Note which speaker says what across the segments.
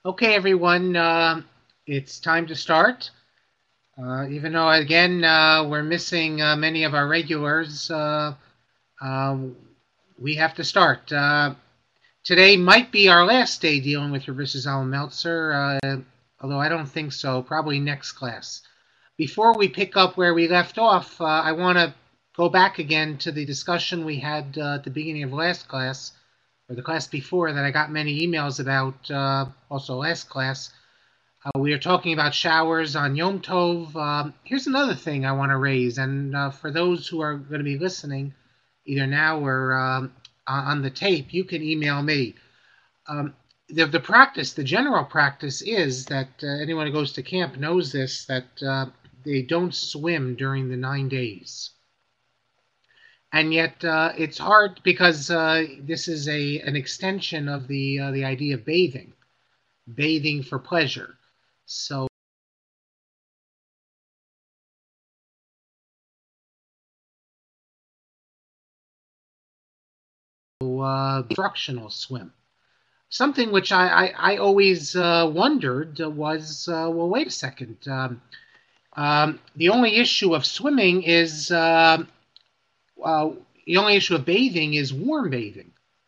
Speaker 1: Okay, everyone, it's time to start. Even though, again, we're missing many of our regulars, uh, we have to start. Today might be our last day dealing with Rabbi Zalman Meltzer, although I don't think so, probably next class. Before we pick up where we left off, I want to go back again to the discussion we had at the beginning of last class, or the class before that I got many emails about, also last class. We are talking about showers on Yom Tov. Here's another thing I want to raise, and for those who are going to be listening, either now or on the tape, you can email me. Um, the practice, the general practice is that anyone who goes to camp knows this, that they don't swim during the 9 days. And yet it's hard because this is an extension of the idea of bathing for pleasure. So instructional swim. Something which I always wondered was, well, wait a second. The only issue of swimming is, uh, the only issue of bathing is warm bathing.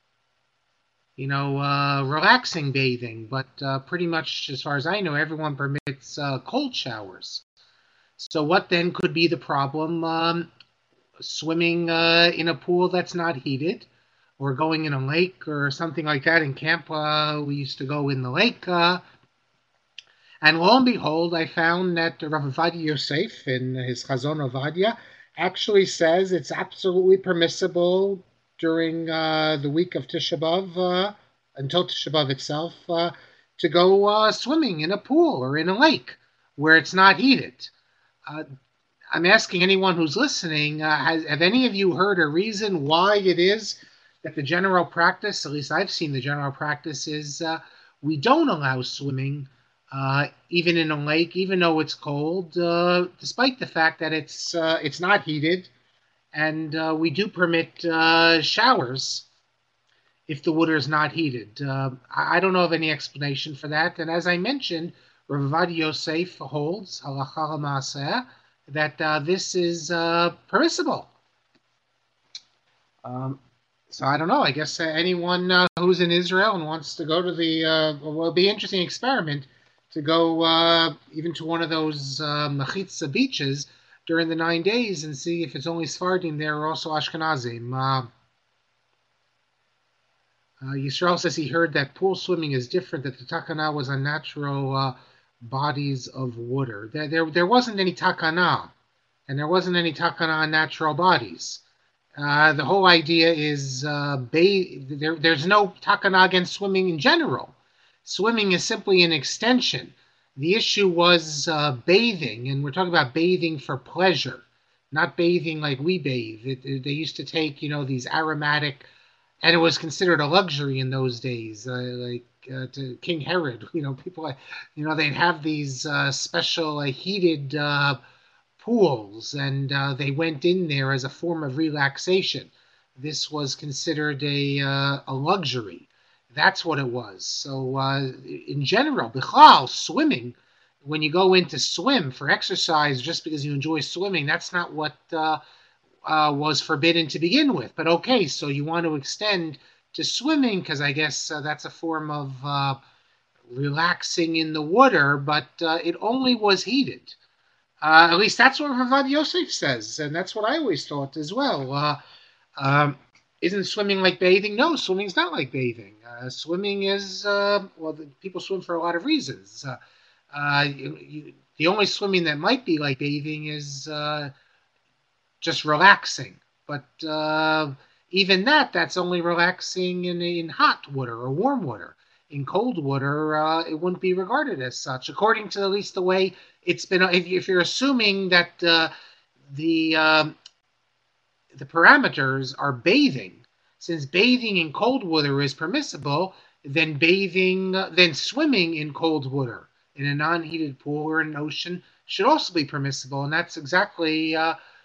Speaker 1: Relaxing bathing. But pretty much, as far as I know, everyone permits cold showers. So what then could be the problem? Swimming in a pool that's not heated, or going in a lake or something like that. In camp, we used to go in the lake, and lo and behold, I found that Rav Ovadia Yosef, in his Chazon Ovadia, actually says it's absolutely permissible during the week of Tisha B'Av, until Tisha B'Av itself, to go swimming in a pool or in a lake where it's not heated. Uh, I'm asking anyone who's listening, have any of you heard a reason why it is that the general practice, at least I've seen the general practice, is we don't allow swimming even in a lake, even though it's cold, despite the fact that it's not heated, and we do permit showers if the water is not heated. I don't know of any explanation for that. And as I mentioned, Rav Ovadia Yosef holds halacha l'maaseh that this is permissible. Um, so I don't know. I guess anyone who's in Israel and wants to go to well, it'll be an interesting experiment to go even to one of those Mechitza beaches during the 9 days and see if it's only Sephardim there or also Ashkenazim. Yisrael says he heard that pool swimming is different, that the takana was on natural bodies of water. There wasn't any takana, and there wasn't any takana on natural bodies. The whole idea is there's no takana against swimming in general. Swimming is simply an extension. The issue was bathing, and we're talking about bathing for pleasure, not bathing like we bathe. They used to take, these aromatic, and it was considered a luxury in those days, to King Herod. People, they'd have these special heated pools, and they went in there as a form of relaxation. This was considered a luxury. That's what it was. So, in general, bichlal, swimming, when you go in to swim for exercise just because you enjoy swimming, that's not what was forbidden to begin with. But okay, so you want to extend to swimming because I guess that's a form of relaxing in the water, but it only was heated. At least that's what Ravad Yosef says, and that's what I always thought as well. Isn't swimming like bathing? No, swimming's not like bathing. Swimming is, people swim for a lot of reasons. The only swimming that might be like bathing is just relaxing. But even that's only relaxing in hot water or warm water. In cold water, it wouldn't be regarded as such, according to at least the way it's been. If you're assuming that the the parameters are bathing, since bathing in cold water is permissible, then swimming in cold water in a non-heated pool or an ocean should also be permissible, and that's exactly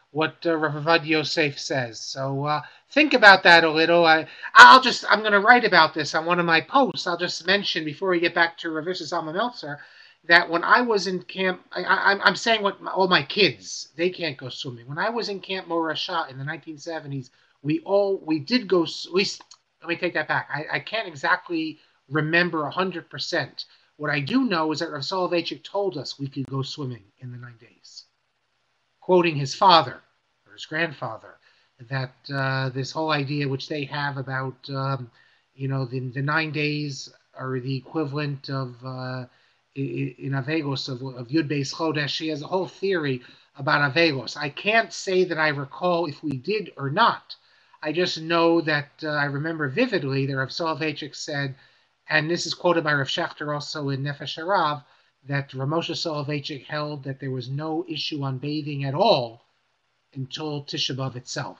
Speaker 1: what Rav Avad Yosef says. So think about that a little. I'm going to write about this on one of my posts. I'll just mention before we get back to Rav Zalman Meltzer that when I was in camp, I'm saying what all my kids, they can't go swimming. When I was in Camp Morasha in the 1970s, we did go. Let me take that back. I can't exactly remember 100%. What I do know is that Rav Soloveitchik told us we could go swimming in the 9 days, quoting his father or his grandfather, that this whole idea which they have about the 9 days are the equivalent of in Avegos of Yud Beis Chodesh. He has a whole theory about Avegos. I can't say that I recall if we did or not. I just know that I remember vividly that Rav Soloveitchik said, and this is quoted by Rav Schachter also in Nefesh Harav, that Rav Moshe Soloveitchik held that there was no issue on bathing at all until Tisha B'Av itself.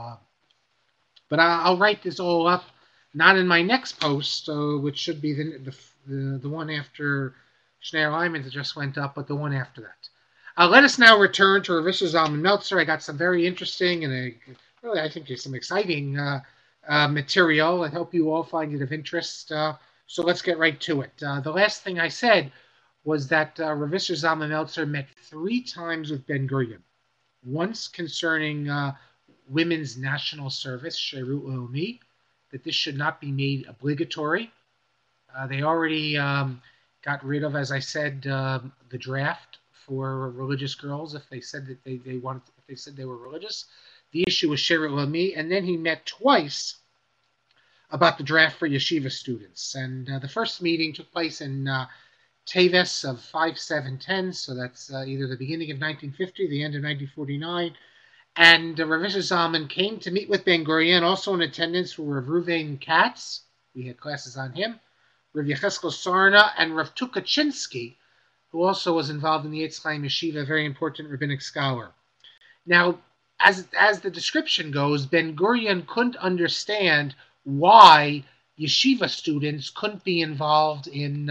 Speaker 1: But I'll write this all up, not in my next post, which should be the one after Shneur Lyman that just went up, but the one after that. Let us now return to Rav Zalman Meltzer. I got some very interesting and really, I think there's some exciting material. I hope you all find it of interest. So let's get right to it. The last thing I said was that Rav Zalman Meltzer met 3 times with Ben Gurion. Once concerning women's national service, Sherut Leumi, that this should not be made obligatory. They already got rid of, as I said, the draft for religious girls if they said that if they said they were religious. The issue was Sherut Leumi, and then he met twice about the draft for yeshiva students. And the first meeting took place in Teves of 5710, so that's either the beginning of 1950, the end of 1949. And Rav Zalman came to meet with Ben Gurion. Also in attendance were Rav Ruven Katz, we had classes on him, Rav Yecheskel Sarna, and Rav Tukachinsky, who also was involved in the Eitz Chaim Yeshiva, a very important rabbinic scholar. Now, as the description goes, Ben Gurion couldn't understand why yeshiva students couldn't be involved in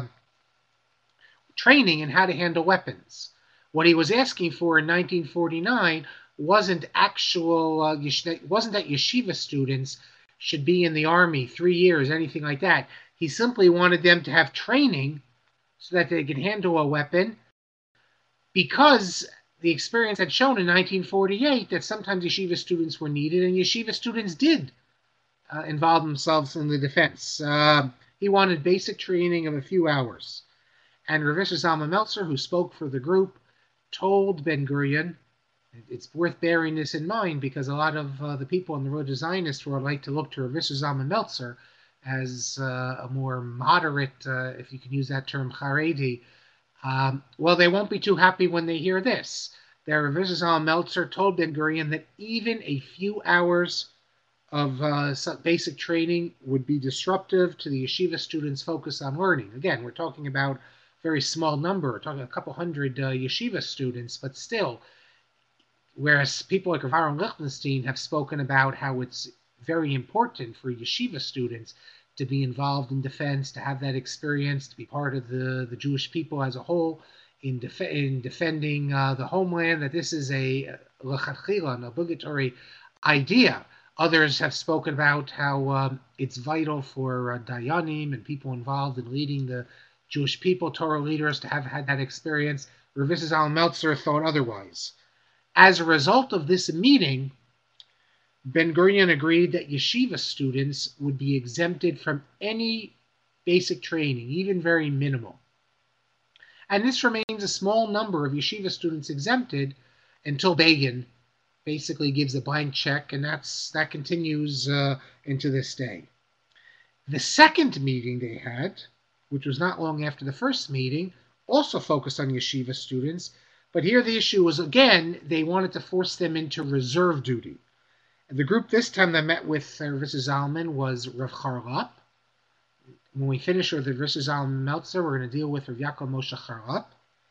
Speaker 1: training in how to handle weapons. What he was asking for in 1949 wasn't that yeshiva students should be in the army 3 years, anything like that. He simply wanted them to have training so that they could handle a weapon, because the experience had shown in 1948 that sometimes yeshiva students were needed, and yeshiva students did involve themselves in the defense. He wanted basic training of a few hours. And Rav Zalman Meltzer, who spoke for the group, told Ben Gurion, it's worth bearing this in mind because a lot of the people in the religious Zionists would like to look to Rav Zalman Meltzer as a more moderate, if you can use that term, Haredi. Well, they won't be too happy when they hear this. Rav Zalman Meltzer told Ben Gurion that even a few hours of basic training would be disruptive to the yeshiva students' focus on learning. Again, we're talking about a very small number. We're talking a couple hundred yeshiva students, but still, whereas people like Rav Aaron Lichtenstein have spoken about how it's very important for yeshiva students to be involved in defense, to have that experience, to be part of the Jewish people as a whole in defending the homeland, that this is an obligatory idea. Others have spoken about how it's vital for Dayanim and people involved in leading the Jewish people, Torah leaders, to have had that experience. Rav Zalman Meltzer thought otherwise. As a result of this meeting, Ben Gurion agreed that yeshiva students would be exempted from any basic training, even very minimal. And this remains a small number of yeshiva students exempted until Begin basically gives a blank check, and that continues into this day. The second meeting they had, which was not long after the first meeting, also focused on yeshiva students, but here the issue was, again, they wanted to force them into reserve duty. And the group this time that met with Rav Zalman was Rav Charlap. When we finish with Rav Zalman Meltzer, we're going to deal with Rav Yaakov Moshe Charlap,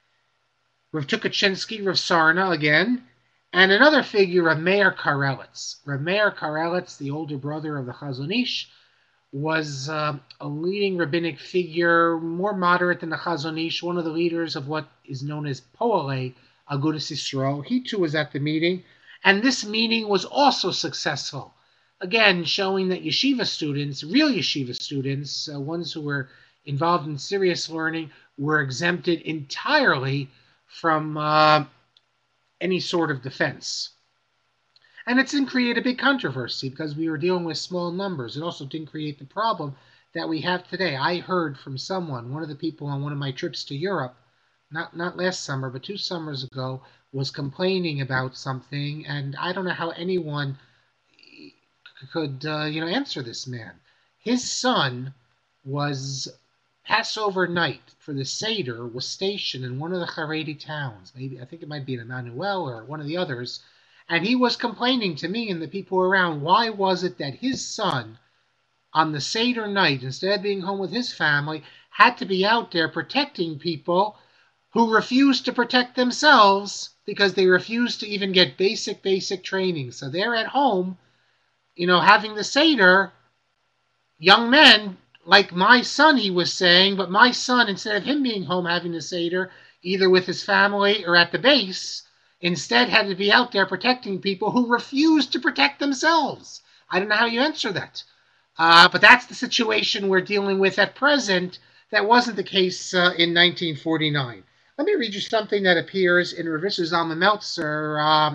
Speaker 1: Rav Tukachinsky, Rav Sarna again, and another figure, Rav Meir Karelitz. Rav Meir Karelitz, the older brother of the Chazon Ish, was a leading rabbinic figure, more moderate than the Chazon Ish, one of the leaders of what is known as Poalei Agudas Yisrael. He too was at the meeting. And this meeting was also successful. Again, showing that yeshiva students, real yeshiva students, ones who were involved in serious learning, were exempted entirely from any sort of defense. And it didn't create a big controversy because we were dealing with small numbers. It also didn't create the problem that we have today. I heard from someone, one of the people on one of my trips to Europe, not last summer, but 2 summers ago, was complaining about something, and I don't know how anyone could answer this man. His son was Passover night for the Seder was stationed in one of the Haredi towns. Maybe I think it might be in Emmanuel or one of the others. And he was complaining to me and the people around, why was it that his son, on the Seder night, instead of being home with his family, had to be out there protecting people who refused to protect themselves because they refused to even get basic training. So they're at home, having the Seder, young men, like my son, he was saying, but my son, instead of him being home having the Seder, either with his family or at the base, instead had to be out there protecting people who refused to protect themselves. I don't know how you answer that. But that's the situation we're dealing with at present. That wasn't the case in 1949. Let me read you something that appears in Rav Zalman Meltzer.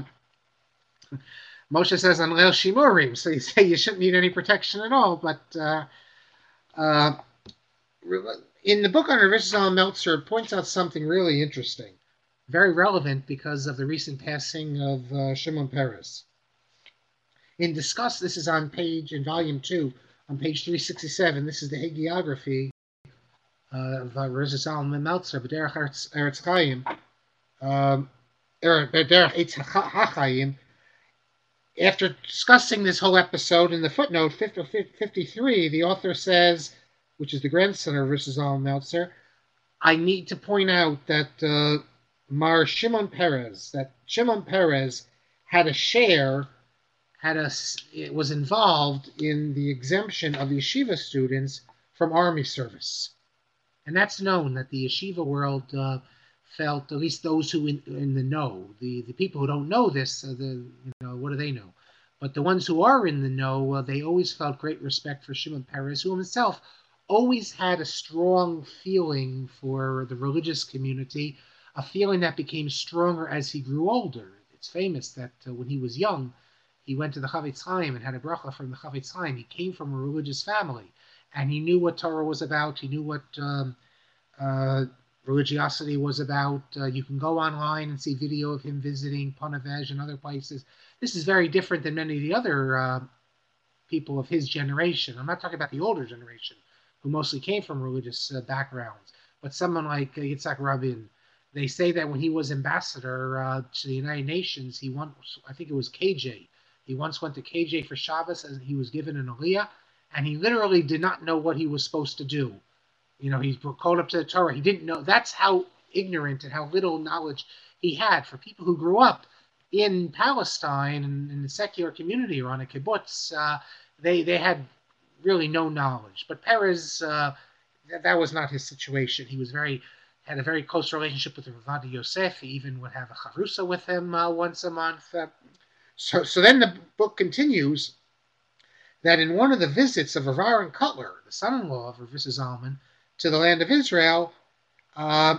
Speaker 1: Moshe says on Leil Shimurim, so you say you shouldn't need any protection at all. But in the book on Rav Zalman Meltzer, it points out something really interesting, very relevant because of the recent passing of Shimon Peres. This is on in volume 2, on page 367. This is the hagiography of Rav Zalman Meltzer, B'derech Eretz Chaim, B'derech Eitz HaChaim. After discussing this whole episode, in the footnote 53, the author says, which is the grandson of Rav Zalman Meltzer, I need to point out that Shimon Peres had a share, it was involved in the exemption of yeshiva students from army service. And that's known, that the yeshiva world felt, at least those who in the know, the people who don't know this, what do they know? But the ones who are in the know, they always felt great respect for Shimon Peres, who himself always had a strong feeling for the religious community, a feeling that became stronger as he grew older. It's famous that when he was young, he went to the Chavetz Chaim and had a bracha from the Chavetz Chaim. He came from a religious family, and he knew what Torah was about. He knew what religiosity was about. You can go online and see video of him visiting Ponevezh and other places. This is very different than many of the other people of his generation. I'm not talking about the older generation, who mostly came from religious backgrounds, but someone like Yitzhak Rabin. They say that when he was ambassador to the United Nations, I think it was KJ. He once went to KJ for Shabbos, and he was given an aliyah, and he literally did not know what he was supposed to do. He called up to the Torah. He didn't know. That's how ignorant and how little knowledge he had. For people who grew up in Palestine and in the secular community or on a kibbutz, they had really no knowledge. But Peres, that was not his situation. He had a very close relationship with Rav Yosef. He even would have a charusa with him once a month. So then the book continues that in one of the visits of Rav Aaron Cutler, the son-in-law of Rav Zalman, to the land of Israel, and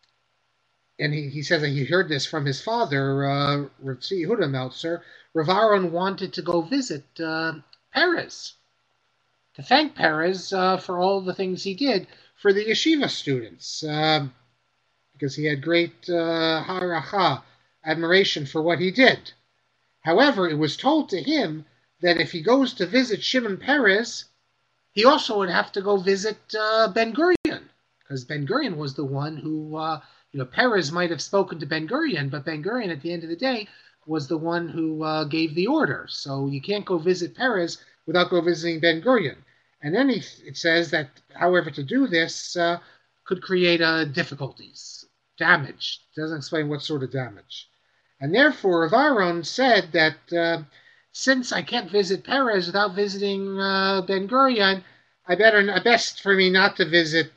Speaker 1: he says that he heard this from his father, Rav Tzvi Yehuda Meltzer. Rav Aaron wanted to go visit Peres, to thank Peres for all the things he did for the yeshiva students, because he had great haracha, admiration for what he did. However, it was told to him that if he goes to visit Shimon Peres, he also would have to go visit Ben Gurion, because Ben Gurion was the one who, Peres might have spoken to Ben Gurion, but Ben Gurion, at the end of the day, was the one who gave the order. So you can't go visit Peres without go visiting Ben Gurion. And then it says that, however, to do this could create difficulties, damage. It doesn't explain what sort of damage. And therefore, Rav Aaron said that since I can't visit Peres without visiting Ben Gurion, best for me not to visit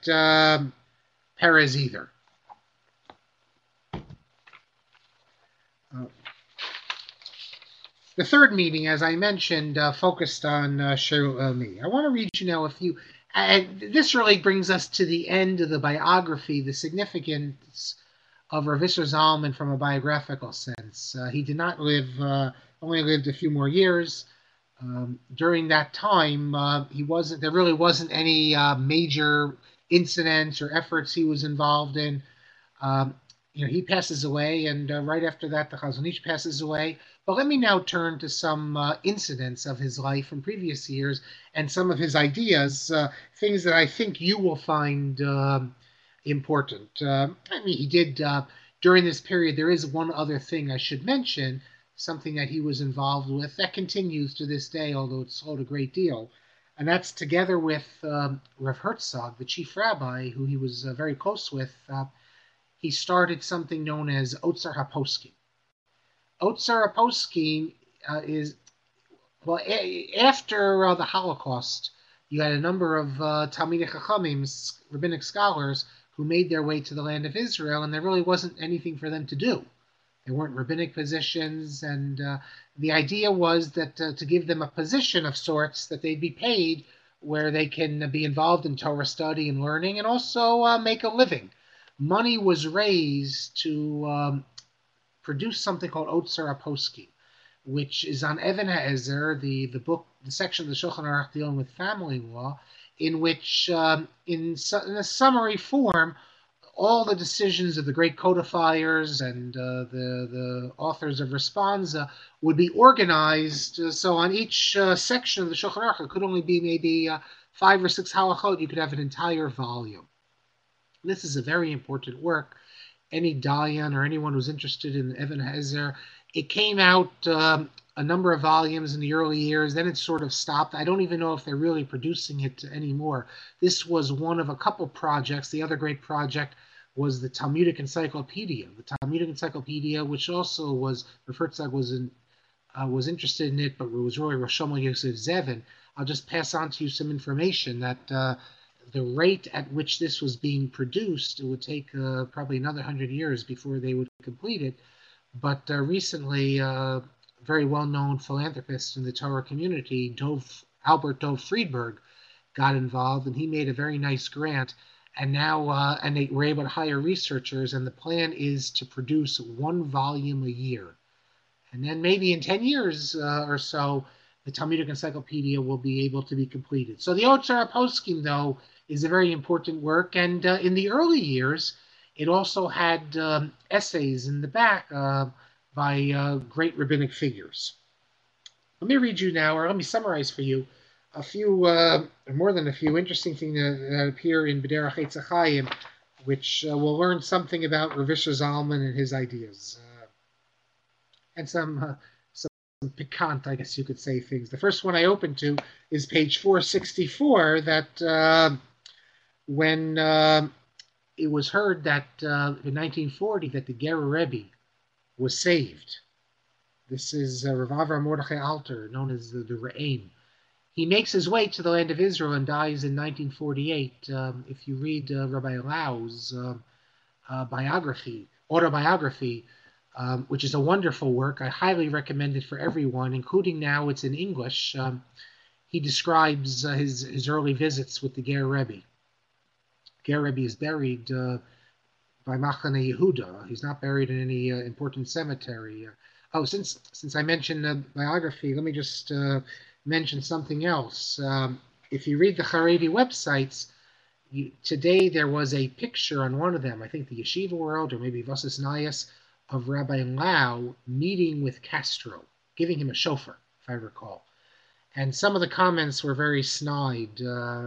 Speaker 1: Peres either. The third meeting, as I mentioned, focused on Shirut Elmi. I want to read you now a few. And this really brings us to the end of the biography, the significance of Rav Isser Zalman from a biographical sense. He did not live, only lived a few more years. During that time, there really wasn't any major incidents or efforts he was involved in. Um, he passes away, and right after that, the Chazon Ish passes away. But let me now turn to some incidents of his life from previous years and some of his ideas, things that I think you will find important. He did, during this period, there is one other thing I should mention, something that he was involved with that continues to this day, although it's slowed a great deal. And that's together with Rav Herzog, the chief rabbi, who he was very close with. He started something known as Otzar HaPoskim. Otzar HaPoskim is, well, after the Holocaust, you had a number of Talmidei Chachamim, rabbinic scholars, who made their way to the land of Israel, and there really wasn't anything for them to do. There weren't rabbinic positions, and the idea was that to give them a position of sorts, that they'd be paid where they can be involved in Torah study and learning, and also make a living. Money was raised to produce something called Otzar HaPoskim, which is on Even HaEzer, the book, the section of the Shulchan Aruch dealing with family law, in which, in a summary form, all the decisions of the great codifiers and the authors of Responsa would be organized. So on each section of the Shulchan Aruch, it could only be maybe 5 or 6 halachot. You could have an entire volume. This is a very important work. Any Dayan or anyone who's interested in Even HaEzer, it came out a number of volumes in the early years, then it sort of stopped. I don't even know if they're really producing it anymore. This was one of a couple projects. The other great project was the Talmudic Encyclopedia. The Talmudic Encyclopedia, which also was, Rav Herzog was interested in it, but it was really Rosh Shlomo Yosef Zevin. I'll just pass on to you some information that the rate at which this was being produced, it would take probably another 100 years before they would complete it. But recently, very well-known philanthropist in the Torah community, Albert Dov Friedberg, got involved, and he made a very nice grant. And now, and they were able to hire researchers, and the plan is to produce 1 volume a year. And then maybe in 10 years or so, the Talmudic Encyclopedia will be able to be completed. So the Otzar HaPoskim, though, is a very important work, and in the early years, it also had essays in the back by great rabbinic figures. Let me read you now, or let me summarize for you, a few, more than a few, interesting things that appear in B'derech Eitz Chaim, which we'll learn something about Rav Isser Zalman and his ideas, and some piquant, I guess you could say, things. The first one I opened to is page 464, that when it was heard that in 1940 that the Ger Rebbe was saved. This is Rav Avram Mordechai Alter, known as the Re'im. He makes his way to the land of Israel and dies in 1948. If you read Rabbi Lau's autobiography, which is a wonderful work, I highly recommend it for everyone, including now it's in English. He describes his early visits with the Ger Rebbe. Ger Rebbe is buried by Machane Yehuda. He's not buried in any important cemetery. Since I mentioned the biography, let me just mention something else. If you read the Haredi websites, today there was a picture on one of them, I think the Yeshiva World or maybe Vossas Nayas, of Rabbi Lau meeting with Castro, giving him a shofar, if I recall. And some of the comments were very snide,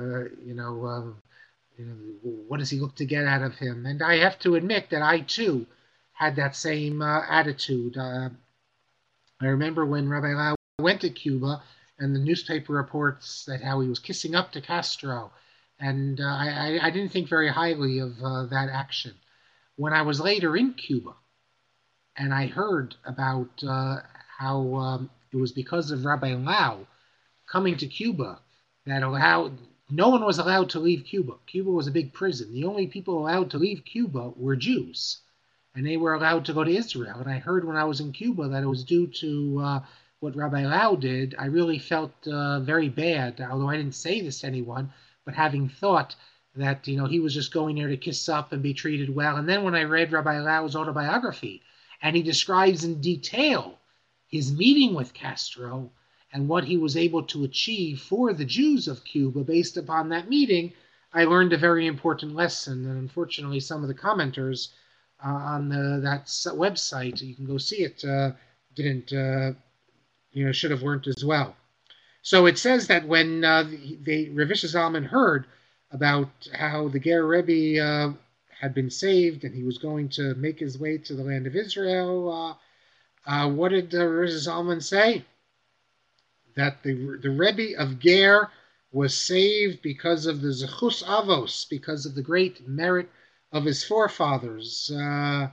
Speaker 1: what does he look to get out of him? And I have to admit that I, too, had that same attitude. I remember when Rabbi Lau went to Cuba, and the newspaper reports that how he was kissing up to Castro, and I didn't think very highly of that action. When I was later in Cuba, and I heard about how it was because of Rabbi Lau coming to Cuba that no one was allowed to leave Cuba. Cuba was a big prison. The only people allowed to leave Cuba were Jews, and they were allowed to go to Israel. And I heard when I was in Cuba that it was due to what Rabbi Lau did, I really felt very bad, although I didn't say this to anyone, but having thought that, he was just going there to kiss up and be treated well. And then when I read Rabbi Lau's autobiography, and he describes in detail his meeting with Castro and what he was able to achieve for the Jews of Cuba based upon that meeting, I learned a very important lesson. And unfortunately, some of the commenters on that website, you can go see it, didn't, should have learned as well. So it says that when Rav Isha Zalman heard about how the Ger Rebbe had been saved and he was going to make his way to the land of Israel, what did Rav Isha Zalman say? That the Rebbe of Ger was saved because of the Zechus Avos, because of the great merit of his forefathers, and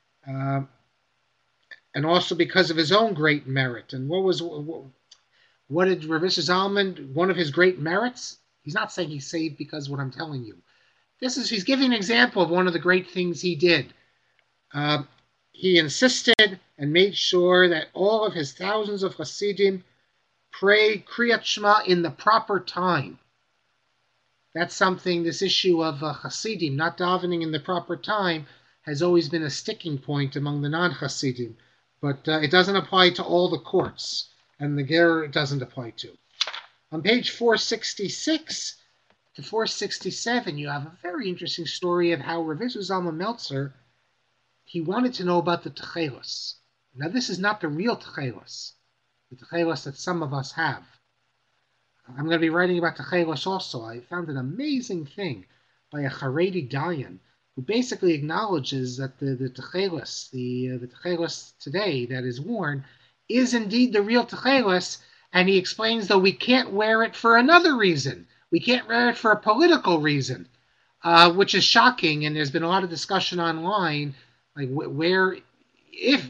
Speaker 1: also because of his own great merit. And what did Rav Isha Zalman, one of his great merits? He's not saying he's saved because of what I'm telling you. He's giving an example of one of the great things he did. He insisted and made sure that all of his thousands of Hasidim pray Kriyat Shema in the proper time. That's something, this issue of Hasidim not davening in the proper time has always been a sticking point among the non-Hasidim. But it doesn't apply to all the courts, and the Ger it doesn't apply to. On page 466 to 467, you have a very interesting story of how Rav Isha Zalman Meltzer, he wanted to know about the Techelos. Now, this is not the real Techelos, the Techelos that some of us have. I'm going to be writing about Techelos also. I found an amazing thing by a Haredi Dayan, who basically acknowledges that the Techelos, the Techelos today that is worn, is indeed the real Techelos, and he explains, though, we can't wear it for another reason. We can't wear it for a political reason, which is shocking, and there's been a lot of discussion online, like where, if,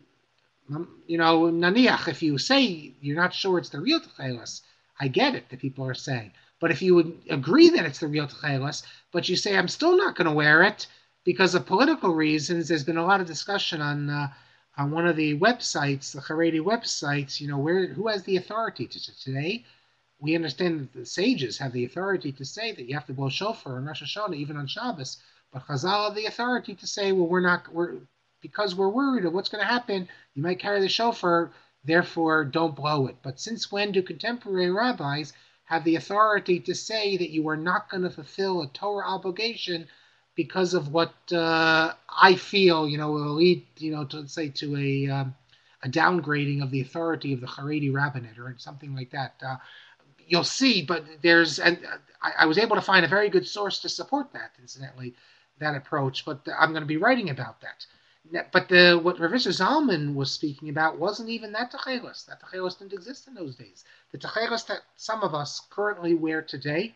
Speaker 1: naniach, if you say you're not sure it's the real Techelos, I get it that people are saying. But if you would agree that it's the real Techelos, but you say, I'm still not going to wear it because of political reasons, there's been a lot of discussion on one of the websites, the Haredi websites, who has the authority to today? We understand that the sages have the authority to say that you have to blow shofar on Rosh Hashanah, even on Shabbos, but Chazal have the authority to say, well, because we're worried of what's going to happen, you might carry the shofar, therefore don't blow it. But since when do contemporary rabbis have the authority to say that you are not going to fulfill a Torah obligation because of what I feel, will lead, to a downgrading of the authority of the Haredi rabbinate or something like that. You'll see, but I was able to find a very good source to support that, incidentally, that approach, but I'm going to be writing about that. But what Rav Isha Zalman was speaking about wasn't even that Techelos. That Techelos didn't exist in those days. The Techelos that some of us currently wear today,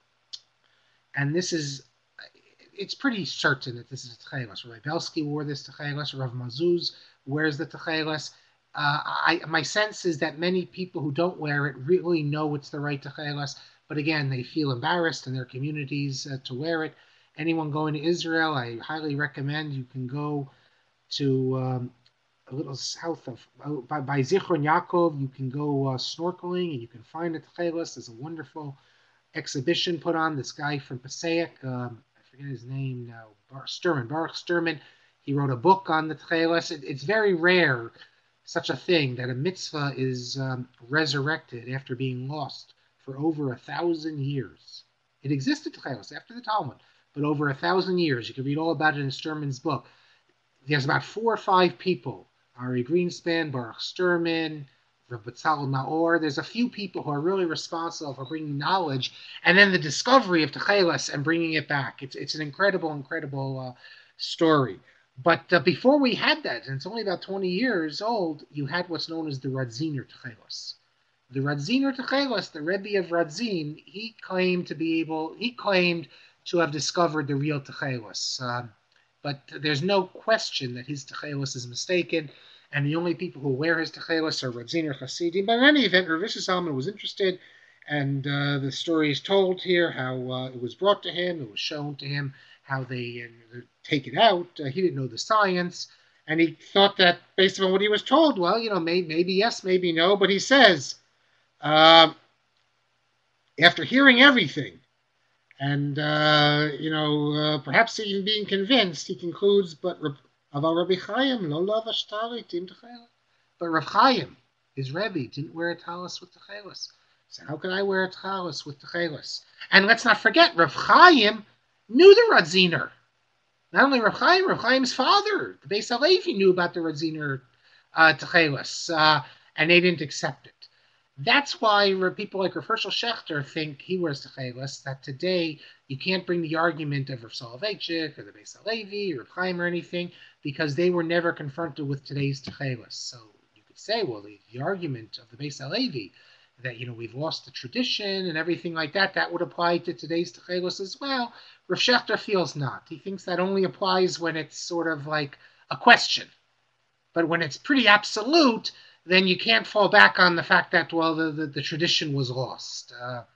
Speaker 1: and it's pretty certain that this is a Techelos. Rabbi Belsky wore this Techelos. Rav Mazuz wears the Techelos. My sense is that many people who don't wear it really know it's the right Techelos, but again, they feel embarrassed in their communities to wear it. Anyone going to Israel, I highly recommend you can go to a little south of, by Zichron Yaakov, you can go snorkeling and you can find the Techelos. There's a wonderful exhibition put on. This guy from Passaic, I forget his name now, Baruch Sturman, he wrote a book on the Techelos. It's very rare, such a thing, that a mitzvah is resurrected after being lost for over 1,000 years. It existed, Techelos, after the Talmud, but over 1,000 years. You can read all about it in Sturman's book. There's about 4 or 5 people, Ari Greenspan, Baruch Sturman, Betzalel Naor. There's a few people who are really responsible for bringing knowledge and then the discovery of Techelos and bringing it back. It's an incredible story. But before we had that, and it's only about 20 years old, you had what's known as the Radziner Techelos. The Radziner Techelos, the Rebbe of Radzin, he claimed to have discovered the real Techelos. But there's no question that his Techelos is mistaken, and the only people who wear his Techelos are Radziner Hasidim. But in any event, Rav Isha Zalman was interested, and the story is told here how it was brought to him, it was shown to him how they take it out. He didn't know the science, And he thought that based on what he was told, well, maybe yes, maybe no. But he says, uh, after hearing everything, and perhaps even being convinced, he concludes, but Rabbi Chaim, lo lav ashtari tim techeles. But Rav Chaim, his Rebbe, didn't wear a talis with techeles. So how can I wear a talis with techeles? And let's not forget, Rav Chaim knew the Radziner. Not only Rav Chaim's father, the Beis Halevi, knew about the Radziner techeles, and they didn't accept it. That's why people like Rav Hershel Schachter think he wears techeles, that today you can't bring the argument of Rav Soloveitchik or the Beis Halevi or Rav Chaim or anything, because they were never confronted with today's techeles. So you could say, well, the argument of the Beis Halevi that, we've lost the tradition and everything like that, that would apply to today's techeles as well. Rav Schachter feels not. He thinks that only applies when it's sort of like a question. But when it's pretty absolute, then you can't fall back on the fact that, well, the tradition was lost.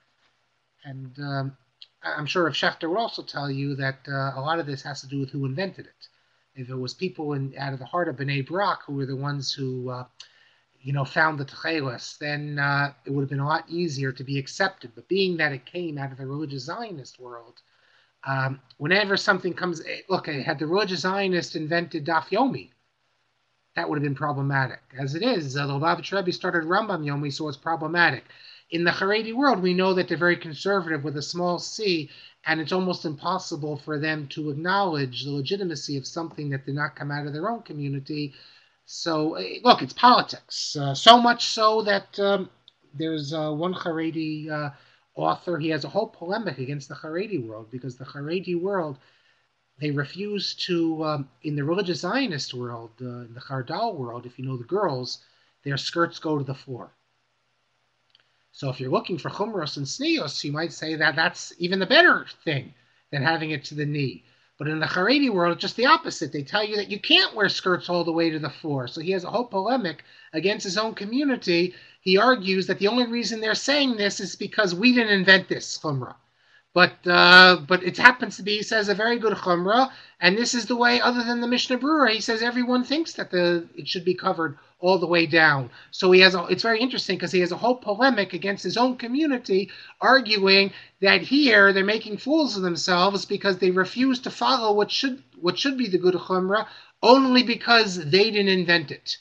Speaker 1: I'm sure if Schachter would also tell you that a lot of this has to do with who invented it. If it was people out of the heart of Bnei Brak who were the ones who, found the techeles, then it would have been a lot easier to be accepted. But being that it came out of the religious Zionist world, whenever something comes, look, had the religious Zionist invented Daf Yomi, that would have been problematic. As it is, the Lubavitch Rebbe started Rambam Yomi, so it's problematic. In the Haredi world, we know that they're very conservative with a small c, and it's almost impossible for them to acknowledge the legitimacy of something that did not come out of their own community. So, look, it's politics. So much so that there's one Haredi author, he has a whole polemic against the Haredi world, because the Haredi world, they refuse to, in the religious Zionist world, in the Chardal world, if you know the girls, their skirts go to the floor. So if you're looking for chumros and snios, you might say that that's even the better thing than having it to the knee. But in the Haredi world, it's just the opposite. They tell you that you can't wear skirts all the way to the floor. So he has a whole polemic against his own community. He argues that the only reason they're saying this is because we didn't invent this chumrah. But it happens to be, he says, a very good chumrah, and this is the way, other than the Mishnah Berurah, he says everyone thinks that it should be covered all the way down. So it's very interesting because he has a whole polemic against his own community, arguing that here they're making fools of themselves because they refuse to follow what should be the good chumrah only because they didn't invent it.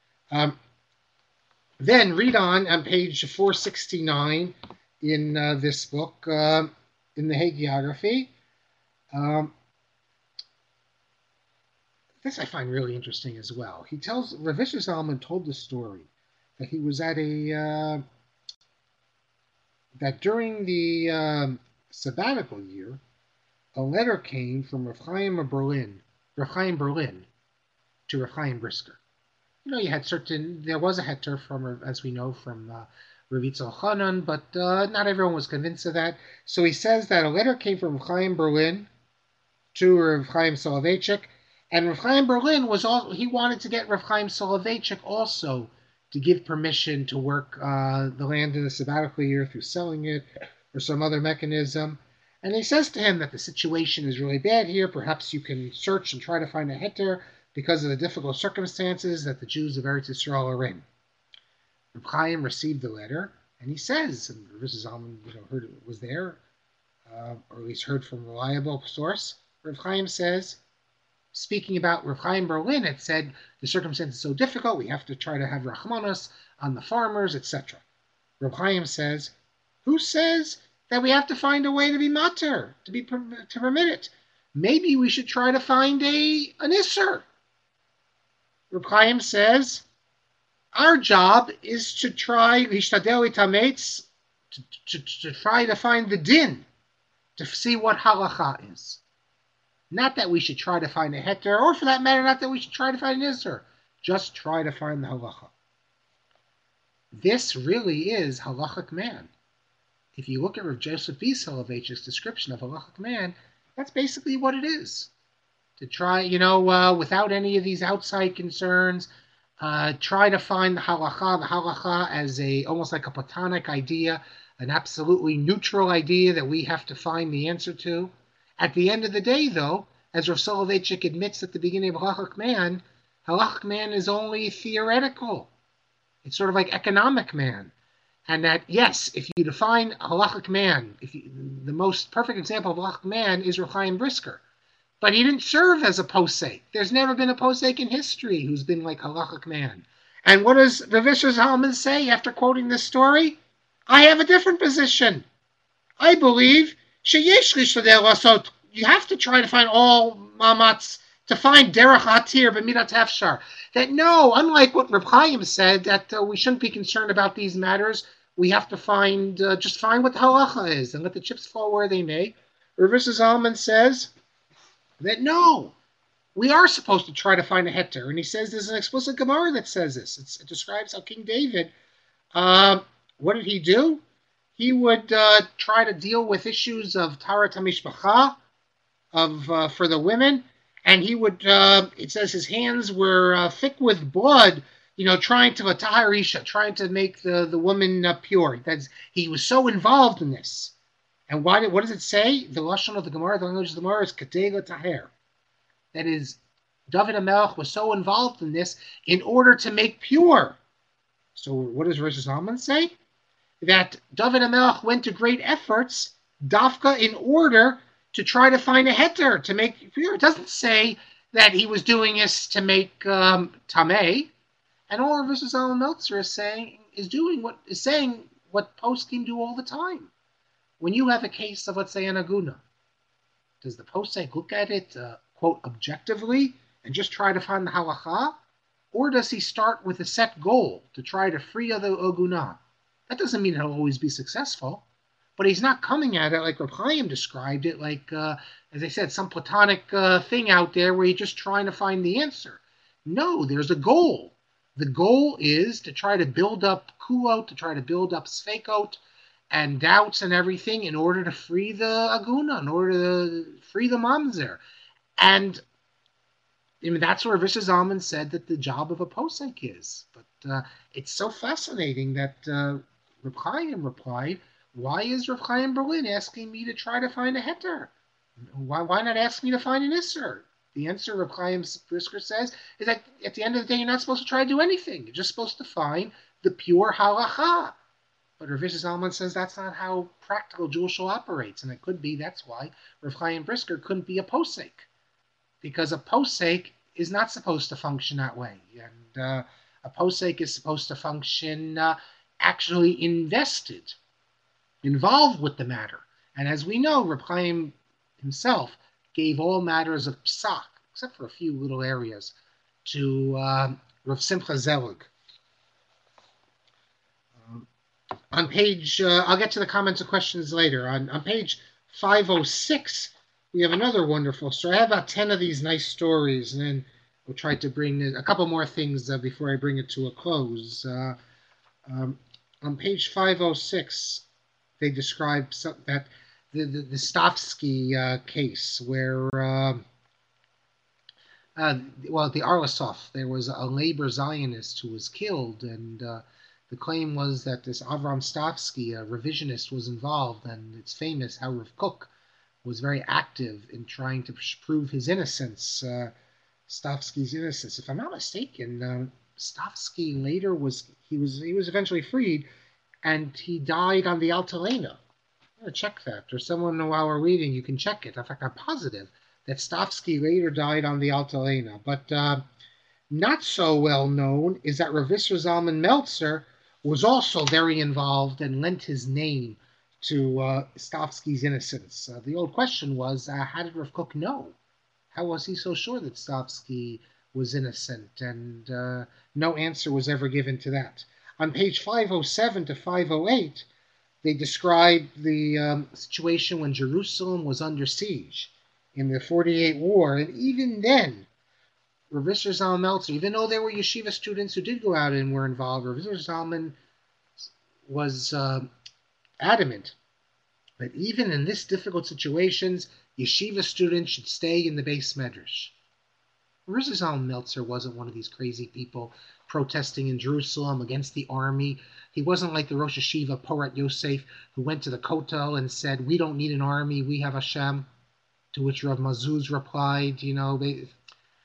Speaker 1: Then read on page 469 in this book. In the hagiography. This I find really interesting as well. Rav Isher Zalman told the story that he was at that during the sabbatical year, a letter came from Rav Chaim Berlin to Rav Chaim Brisker. There was a heter from, as we know, from Rav Yitzchak Hanan, but not everyone was convinced of that. So he says that a letter came from Rav Chaim Berlin to Rav Chaim Soloveitchik, and Rav Chaim Berlin he wanted to get Rav Chaim Soloveitchik also to give permission to work the land in the sabbatical year through selling it or some other mechanism. And he says to him that the situation is really bad here. Perhaps you can search and try to find a heter because of the difficult circumstances that the Jews of Eretz Yisrael are in. Reb Chaim received the letter, and he says, and Rav Zalman heard it was there, or at least heard from a reliable source. Reb Chaim says, speaking about Reb Chaim Berlin, it said the circumstances are so difficult, we have to try to have rachmanos on the farmers, etc. Reb Chaim says, who says that we have to find a way to be mater, to permit it? Maybe we should try to find an isser. Reb Chaim says, our job is to try to try to find the din, to see what halacha is. Not that we should try to find a heter, or for that matter, not that we should try to find an isser. Just try to find the halacha. This really is halachic man. If you look at Rav Joseph B. Soloveitchik's description of halachic man, that's basically what it is. To try, without any of these outside concerns, try to find the halacha as almost like a Platonic idea, an absolutely neutral idea that we have to find the answer to. At the end of the day, though, as Rav Soloveitchik admits at the beginning of Halachic Man, halachic man is only theoretical. It's sort of like economic man. And that, yes, if you define halachic man, the most perfect example of halachic man is Reb Chaim Brisker. But he didn't serve as a posek. There's never been a posek in history who's been like halachic man. And what does Rav Isser Zalman say after quoting this story? I have a different position. I believe you have to try to find all mamats to find derech atir b'midat hefshar. That no, unlike what Reb Chaim said, that we shouldn't be concerned about these matters. We have to find just find what the halacha is and let the chips fall where they may. Rav Isser Zalman says that no, we are supposed to try to find a heter, and he says there's an explicit Gemara that says this. It describes how King David, what did he do? He would try to deal with issues of Taharat HaMishpacha, for the women, and he would, it says his hands were thick with blood, trying to taharisha, trying to make the woman pure. He was so involved in this. And what does it say? The lashon of the Gemara, the language of the Gemara is katega taher. That is, David HaMelech was so involved in this in order to make pure. So what does Rosh Zalman say? That David HaMelech went to great efforts, dafka, in order to try to find a heter, to make pure. It doesn't say that he was doing this to make tameh. And all Rosh Zalman Meltzer is saying what poskim do all the time. When you have a case of, let's say, an aguna, does the posek look at it, quote, objectively, and just try to find the halacha? Or does he start with a set goal to try to free the aguna? That doesn't mean he'll always be successful, but he's not coming at it like Reb Chaim described it, like, as I said, some platonic thing out there where you're just trying to find the answer. No, there's a goal. The goal is to try to build up kulot, to try to build up sfeikot, and doubts and everything in order to free the aguna, in order to free the mamzer. And that's where Rav Isser Zalman said that the job of a posek is. But it's so fascinating that Reb Chaim replied, why is Reb Chaim Berlin asking me to try to find a heter? Why not ask me to find an isser? The answer Reb Chaim Brisker says is that at the end of the day, you're not supposed to try to do anything. You're just supposed to find the pure halacha. But Rav Isser Zalman says that's not how practical Jewish law operates, and it could be that's why Reb Chaim Brisker couldn't be a posek, because a posek is not supposed to function that way, and a posek is supposed to function actually involved with the matter. And as we know, Reb Chaim himself gave all matters of psak, except for a few little areas, to Rav Simcha Zelig. On page, I'll get to the comments and questions later. On page 506, we have another wonderful story. I have about 10 of these nice stories, and then we'll try to bring a couple more things before I bring it to a close. On page 506, they describe that the Stavsky case, where, the Arlasov, there was a labor Zionist who was killed, and the claim was that this Avram Stavsky, a revisionist, was involved, and it's famous how Rav Kook was very active in trying to prove his innocence, Stavsky's innocence. If I'm not mistaken, Stavsky later was eventually freed, and he died on the Altalena. I'm going to check that. There's someone, while we're reading, you can check it. In fact, I'm positive that Stavsky later died on the Altalena. But not so well known is that Rav Isser Zalman Meltzer was also very involved and lent his name to Stavsky's innocence. The old question was, how did Rav Kook know? How was he so sure that Stavsky was innocent? And no answer was ever given to that. On page 507 to 508, they describe the situation when Jerusalem was under siege in the 48 war. And even then, Rav Isser Zalman Meltzer, even though there were yeshiva students who did go out and were involved, Rav Isser Zalman was adamant that even in this difficult situations, yeshiva students should stay in the base medrash. Rav Isser Zalman Meltzer wasn't one of these crazy people protesting in Jerusalem against the army. He wasn't like the Rosh Yeshiva Porat Yosef, who went to the Kotel and said, "We don't need an army, we have Hashem." To which Rav Mazuz replied,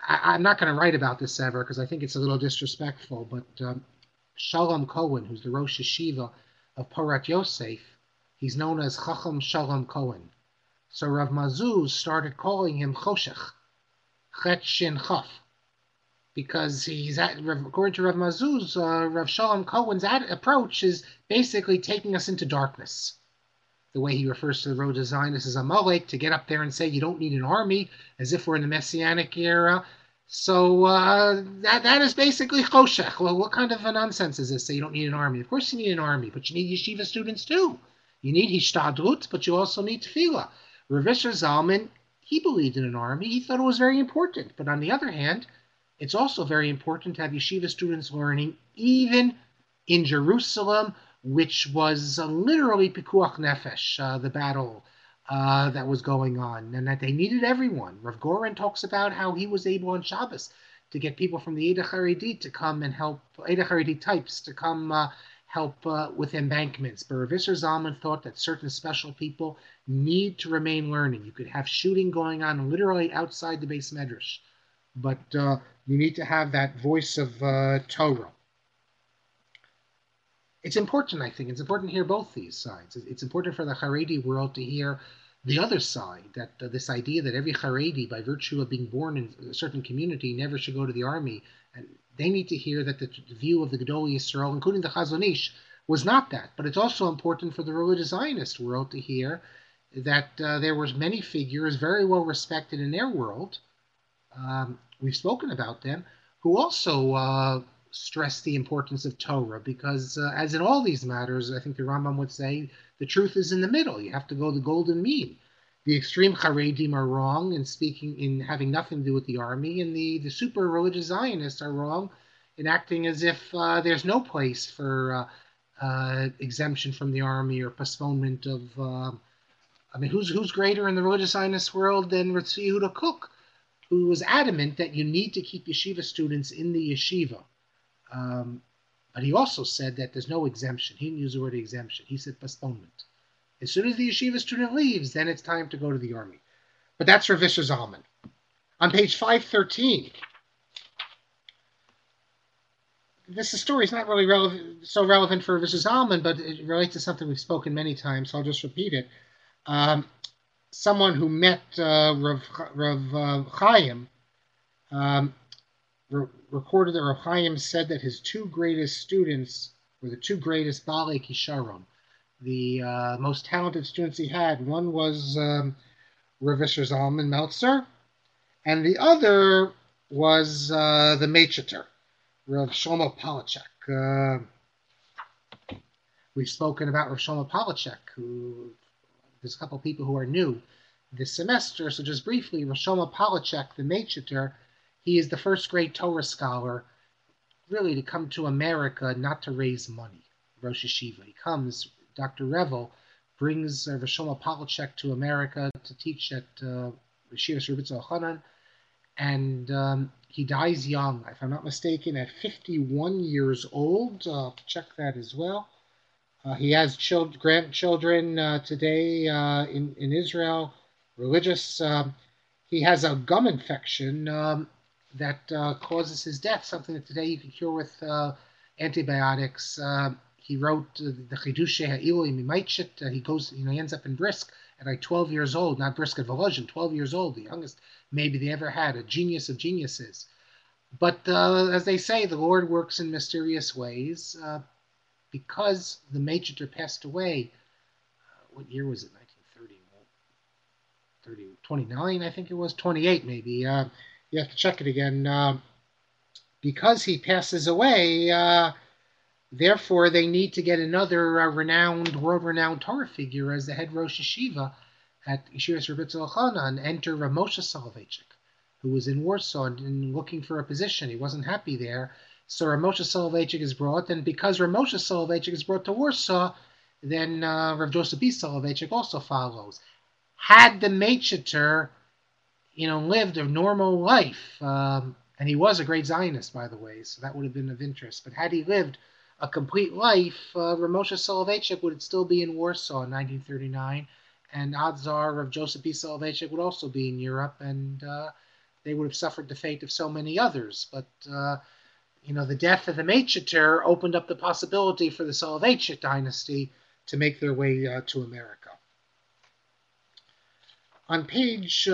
Speaker 1: I'm not going to write about this ever because I think it's a little disrespectful, but Shalom Cohen, who's the Rosh Yeshiva of Porat Yosef, he's known as Chacham Shalom Cohen. So Rav Mazuz started calling him Choshech, Chet Shin Chaf, because according to Rav Mazuz, Rav Shalom Cohen's approach is basically taking us into darkness. The way he refers to the road Zionists as Amalek, to get up there and say you don't need an army, as if we're in the Messianic era. So that is basically Choshech. Well, what kind of a nonsense is this? Say you don't need an army. Of course you need an army, but you need yeshiva students too. You need Hishtadlut, but you also need Tefillah. Rav Isser Zalman, he believed in an army. He thought it was very important. But on the other hand, it's also very important to have yeshiva students learning, even in Jerusalem, which was literally Pikuach Nefesh, the battle that was going on, and that they needed everyone. Rav Goren talks about how he was able on Shabbos to get people from the Eidah Haredit to come and help, Eidah Haredit types to come help with embankments. But Rav Isser Zalman thought that certain special people need to remain learning. You could have shooting going on literally outside the Beis Medrash, but you need to have that voice of Torah. It's important, I think. It's important to hear both these sides. It's important for the Haredi world to hear the other side, that this idea that every Haredi, by virtue of being born in a certain community, never should go to the army. And they need to hear that the view of the Gedol Yisrael, including the Chazon Ish, was not that. But it's also important for the religious Zionist world to hear that there were many figures very well respected in their world, we've spoken about them, who also stress the importance of Torah, because as in all these matters, I think the Rambam would say, the truth is in the middle. You have to go the golden mean. The extreme Haredim are wrong in having nothing to do with the army, and the super religious Zionists are wrong in acting as if there's no place for exemption from the army or postponement of. Who's greater in the religious Zionist world than Ritzi Yehuda Kook, who was adamant that you need to keep yeshiva students in the yeshiva. But he also said that there's no exemption. He didn't use the word exemption. He said postponement. As soon as the yeshiva student leaves, then it's time to go to the army. But that's Rav Isser Zalman. On page 513, this story is not really so relevant for Rav Isser Zalman, but it relates to something we've spoken many times, so I'll just repeat it. Someone who met Rav Chaim recorded that Rav Chaim said that his two greatest students were the two greatest Balei Kisharon, the most talented students he had. One was Rav Isser Zalman Meltzer, and the other was the Meitcheter, Rav Shlomo Palachek. We've spoken about Rav Shlomo Palachek, who there's a couple of people who are new this semester, so just briefly, Rav Shlomo Palachek, the Meitcheter, he is the first great Torah scholar, really, to come to America not to raise money. Rosh Yeshiva. He comes, Dr. Revel brings Rav Shlomo Palachek to America to teach at Yeshiva Rebbetzin Elchanan, and he dies young, if I'm not mistaken, at 51 years old. I'll check that as well. He has grandchildren today in Israel, religious. He has a gum infection that causes his death, something that today you can cure with antibiotics. He wrote the Chidushei Ha'ilui Mimaitchit. He ends up in Brisk at like 12 years old, not Brisk at Volozhin, 12 years old, the youngest maybe they ever had, a genius of geniuses. But as they say, the Lord works in mysterious ways. Because the Meitcheter passed away, what year was it, 1930? 29, I think it was, 28 maybe. You have to check it again. Because he passes away, therefore they need to get another world-renowned Torah figure as the head Rosh Yeshiva at Yeshivas Rebbetzin Elchanan, enter Rav Moshe Soloveitchik, who was in Warsaw and looking for a position. He wasn't happy there. So Rav Moshe Soloveitchik is brought, and because Rav Moshe Soloveitchik is brought to Warsaw, then Rav Joseph B. Soloveitchik also follows. Had the Meitcheter, lived a normal life, and he was a great Zionist, by the way, so that would have been of interest. But had he lived a complete life, Rav Moshe Soloveitchik would still be in Warsaw in 1939, and odds are Rav Joseph B. Soloveitchik would also be in Europe, and they would have suffered the fate of so many others. But the death of the Mechitter opened up the possibility for the Soloveitchik dynasty to make their way to America. On page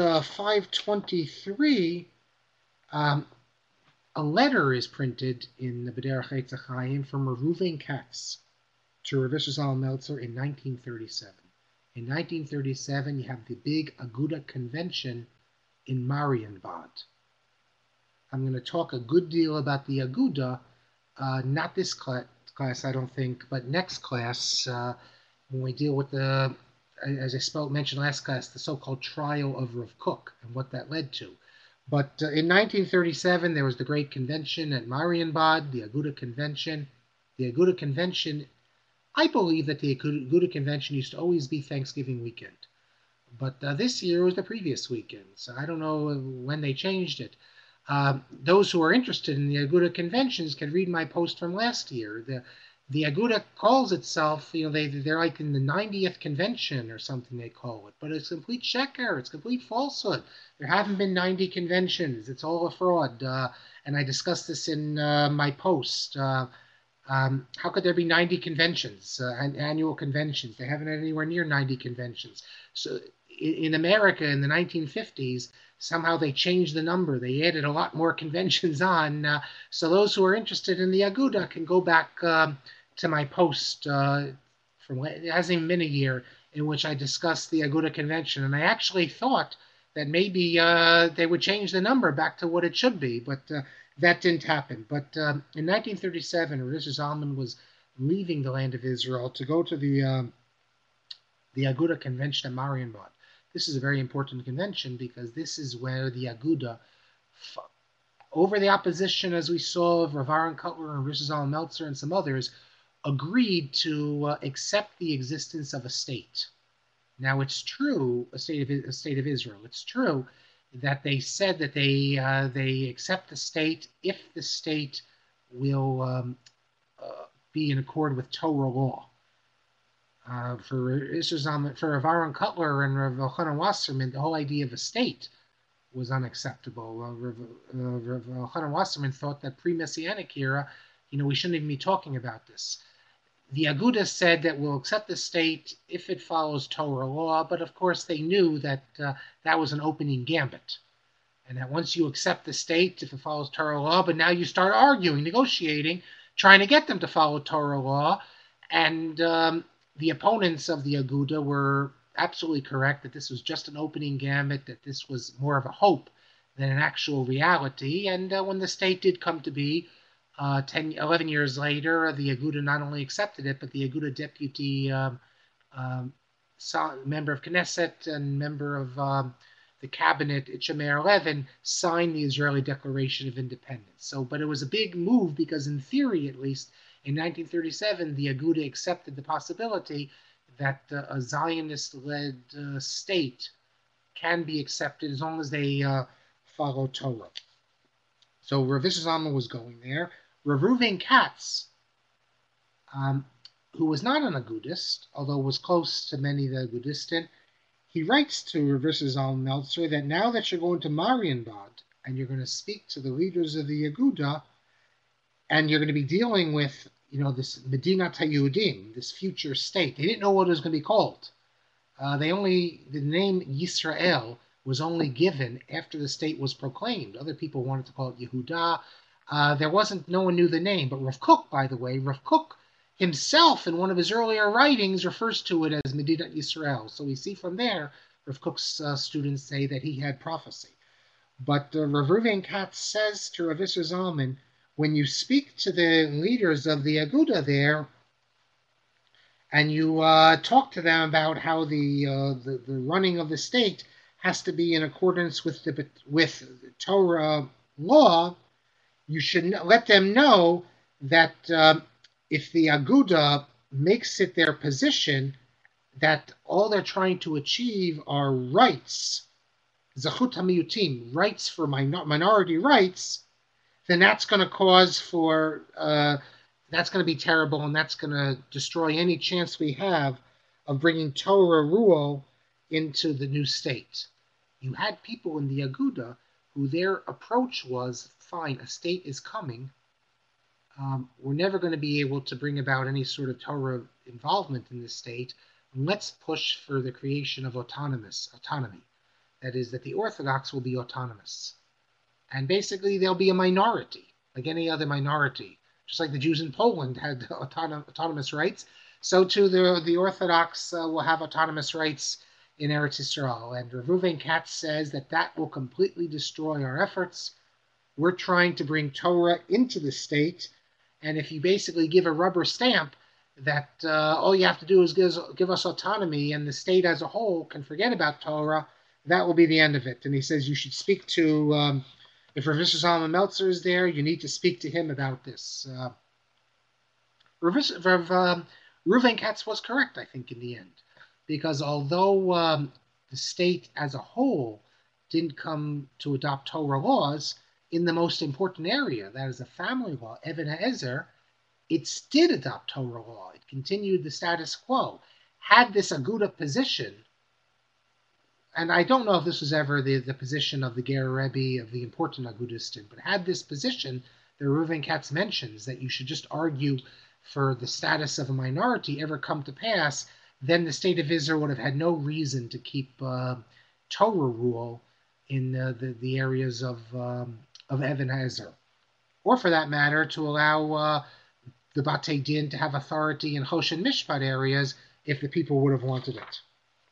Speaker 1: 523, a letter is printed in the B'derech Eitz Chaim from Reuven Katz to Rav Zalman Meltzer in 1937. In 1937, you have the big Aguda convention in Marienbad. I'm going to talk a good deal about the Aguda, not this class, I don't think, but next class, when we deal with the, as I mentioned last class, the so-called trial of Rav Kook and what that led to. But in 1937, there was the great convention at Marienbad, the Aguda convention. The Aguda convention, I believe that the Aguda convention used to always be Thanksgiving weekend. But this year was the previous weekend, so I don't know when they changed it. Those who are interested in the Aguda conventions can read my post from last year. The Aguda calls itself, they're like in the 90th convention or something they call it, but it's complete sheker, it's complete falsehood. There haven't been 90 conventions, it's all a fraud, and I discussed this in my post. How could there be 90 conventions, annual conventions? They haven't had anywhere near 90 conventions. So in America in the 1950s, somehow they changed the number. They added a lot more conventions on. So those who are interested in the Aguda can go back to my post from, it hasn't even been a year, in which I discussed the Aguda convention. And I actually thought that maybe they would change the number back to what it should be, but that didn't happen. But in 1937, Rav Zalman was leaving the land of Israel to go to the Aguda convention at Marienbad. This is a very important convention because this is where the Aguda, over the opposition, as we saw, of Rav Aaron Kotler and Rav Zalman Meltzer and some others, agreed to accept the existence of a state. Now, it's true, a state of Israel. It's true that they said that they accept the state if the state will be in accord with Torah law. For Rav Aaron Kotler and Rav Elchanan Wasserman, the whole idea of a state was unacceptable. Rav Elchanan Wasserman thought that pre-Messianic era, we shouldn't even be talking about this. The Aguda said that we'll accept the state if it follows Torah law, but of course they knew that that was an opening gambit. And that once you accept the state, if it follows Torah law, but now you start arguing, negotiating, trying to get them to follow Torah law, and the opponents of the Aguda were absolutely correct that this was just an opening gambit, that this was more of a hope than an actual reality. And when the state did come to be, 11 years later, the Aguda not only accepted it, but the Aguda deputy member of Knesset and member of the cabinet, Itchamer Levin, signed the Israeli Declaration of Independence. But it was a big move because, in theory at least, in 1937, the Aguda accepted the possibility that a Zionist-led state can be accepted as long as they follow Torah. So Rav Zalman was going there. Rav Reuven Katz, who was not an Agudist, although was close to many of the Agudistin, he writes to Rav Zalman Meltzer that now that you're going to Marienbad and you're going to speak to the leaders of the Aguda, and you're going to be dealing with, this Medinat HaYehudim, this future state. They didn't know what it was going to be called. The name Yisrael was only given after the state was proclaimed. Other people wanted to call it Yehuda. No one knew the name. But Rav Kook, by the way, Rav Kook himself in one of his earlier writings refers to it as Medinat Yisrael. So we see from there, Rav Kook's students say that he had prophecy. But Rav Reuven Katz says to Rav Zalman, when you speak to the leaders of the Aguda there, and you talk to them about how the running of the state has to be in accordance with Torah law, you should let them know that if the Aguda makes it their position that all they're trying to achieve are rights, Zachut HaMiyutim, rights for minority rights, then that's going to that's going to be terrible, and that's going to destroy any chance we have of bringing Torah rule into the new state. You had people in the Aguda who their approach was, fine, a state is coming. We're never going to be able to bring about any sort of Torah involvement in this state. Let's push for the creation of autonomy. That is, that the Orthodox will be autonomous. And basically, they'll be a minority, like any other minority. Just like the Jews in Poland had autonomous rights, so too the Orthodox will have autonomous rights in Eretz Yisrael. And Rav Reuven Katz says that will completely destroy our efforts. We're trying to bring Torah into the state, and if you basically give a rubber stamp that all you have to do is give us autonomy and the state as a whole can forget about Torah, that will be the end of it. And he says you should speak to, if Rav Zalman Meltzer is there, you need to speak to him about this. Rav Reuven Katz was correct, I think, in the end, because although the state as a whole didn't come to adopt Torah laws, in the most important area, that is the family law, Even HaEzer, it did adopt Torah law. It continued the status quo. Had this Aguda position, and I don't know if this was ever the position of the Ger Rebbe, of the important Agudistin, but had this position, the Reuven Katz mentions that you should just argue for the status of a minority ever come to pass, then the state of Israel would have had no reason to keep Torah rule in the areas of Even HaEzer, or for that matter, to allow the Batei Din to have authority in Choshen Mishpat areas if the people would have wanted it.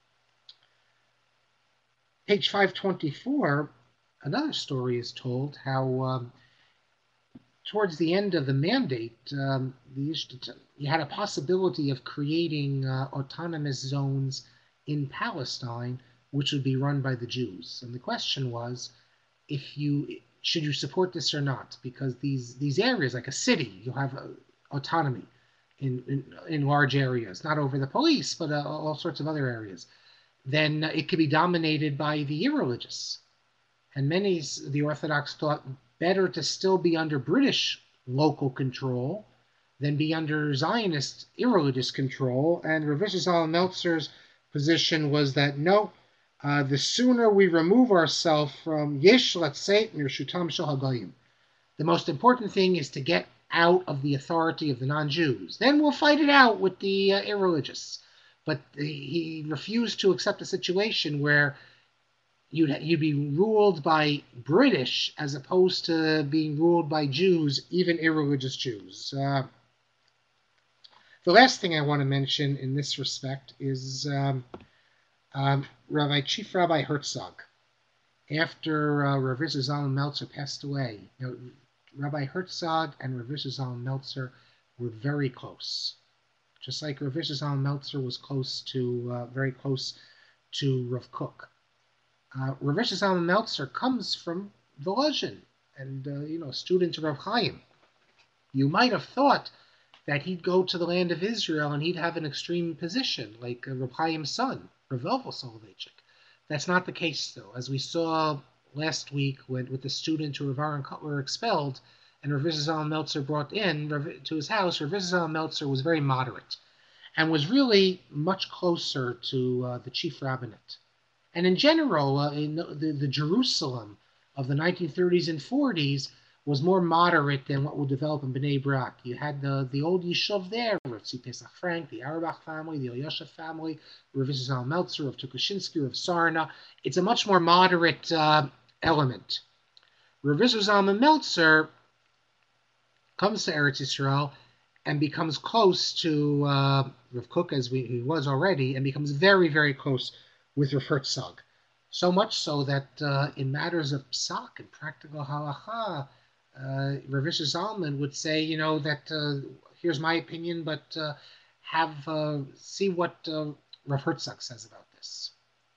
Speaker 1: Page 524, another story is told how towards the end of the mandate, you had a possibility of creating autonomous zones in Palestine, which would be run by the Jews. And the question was, should you support this or not? Because these areas, like a city, you'll have autonomy in large areas, not over the police, but all sorts of other areas. Then it could be dominated by the irreligious. And many, the Orthodox, thought better to still be under British local control than be under Zionist irreligious control. And Rav Zalman Meltzer's position was that no, the sooner we remove ourselves from Yesh Latzeit Mirshutam Shel Hagoyim, the most important thing is to get out of the authority of the non-Jews. Then we'll fight it out with the irreligious. But he refused to accept a situation where you'd be ruled by British as opposed to being ruled by Jews, even irreligious Jews. The last thing I want to mention in this respect is Chief Rabbi Herzog. After Rav Zalman Meltzer passed away, Rabbi Herzog and Rav Zalman Meltzer were very close. Just like Rav Zalman Meltzer was very close to Rav Kook. Rav Zalman Meltzer comes from Volozhin, and a student of Rav Chaim. You might have thought that he'd go to the land of Israel and he'd have an extreme position, like Rav Chaim's son, Rav Elvel Soloveitchik. That's not the case, though. As we saw last week with the student who Rav Aaron Kotler expelled, and Rav Zalman Meltzer brought in to his house, Rav Zalman Meltzer was very moderate and was really much closer to the chief rabbinate. And in general, in the Jerusalem of the 1930s and 40s was more moderate than what would develop in Bnei Brak. You had the old Yishuv there, Rav Tzvi Pesach Frank, the Auerbach family, the Elyashiv family, Rav Zalman Meltzer, Rav Tukushinsky, Rav Sarna. It's a much more moderate element. Rav Zalman Meltzer comes to Eretz Yisrael and becomes close to Rav Kook, as he was already, and becomes very, very close with Rav Herzog. So much so that in matters of psak and practical halacha, Rav Zalman would say, that here's my opinion, but see what Rav Herzog says about this.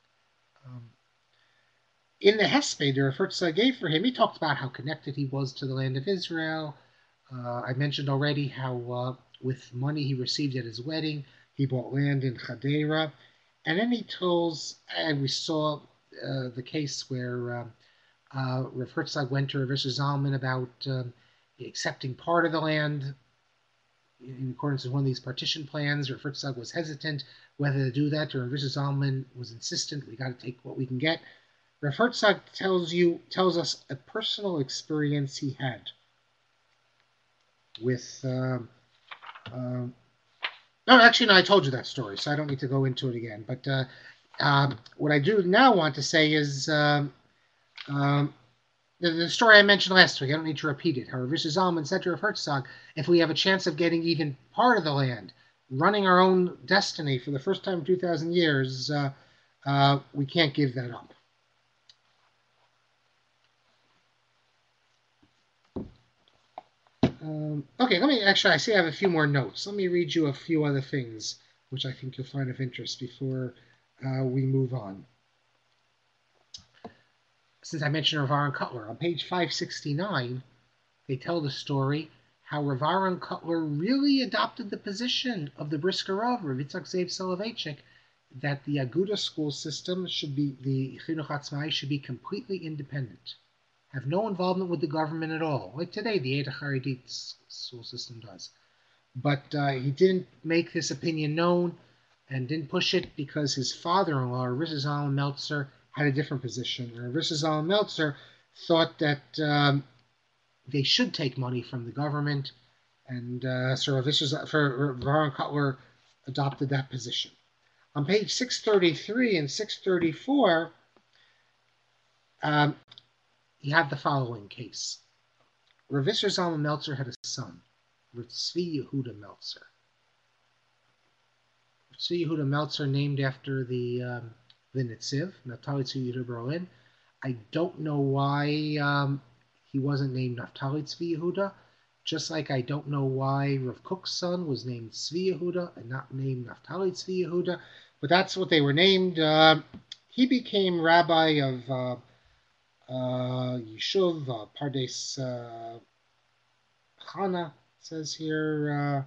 Speaker 1: In the hesped Rav Herzog gave for him, he talked about how connected he was to the land of Israel. I mentioned already how with money he received at his wedding, he bought land in Chadera. And then he tells, and we saw the case where Rav Herzog went to Rav Zalman about accepting part of the land in accordance with one of these partition plans. Rav Herzog was hesitant whether to do that, or Rav Zalman was insistent, we got to take what we can get. Rav Herzog tells us a personal experience he had with. No, actually, no. I told you that story, so I don't need to go into it again. But what I do now want to say is the story I mentioned last week. I don't need to repeat it. However, Rav Zalman said to Rav Herzog, if we have a chance of getting even part of the land, running our own destiny for the first time in 2,000 years, we can't give that up. Okay, I see I have a few more notes. Let me read you a few other things which I think you'll find of interest before we move on. Since I mentioned Rav Aaron Kotler, on page 569, they tell the story how Rav Aaron Kotler really adopted the position of the Brisker Rav, Rav Yitzchak Zev Soloveitchik, that the Aguda school system the Chinuch Atzmai should be completely independent. Have no involvement with the government at all, like today the Eidah Charedit school system does. But he didn't make this opinion known and didn't push it because his father-in-law, Rav Zalman Meltzer, had a different position. Rav Zalman Meltzer thought that they should take money from the government, and so Rav Aaron Kotler adopted that position. On page 633 and 634, you have the following case. Rav Zalman Meltzer had a son, Rav Tzvi Yehuda Meltzer. Rav Tzvi Yehuda Meltzer, named after the Nitziv, Naftali Tzvi Yehuda Berlin. I don't know why he wasn't named Naftali Tzvi Yehuda, just like I don't know why Rav Kook's son was named Tzvi Yehuda and not named Naftali Tzvi Yehuda, but that's what they were named. He became rabbi of Yishuv Pardes Chana, says here,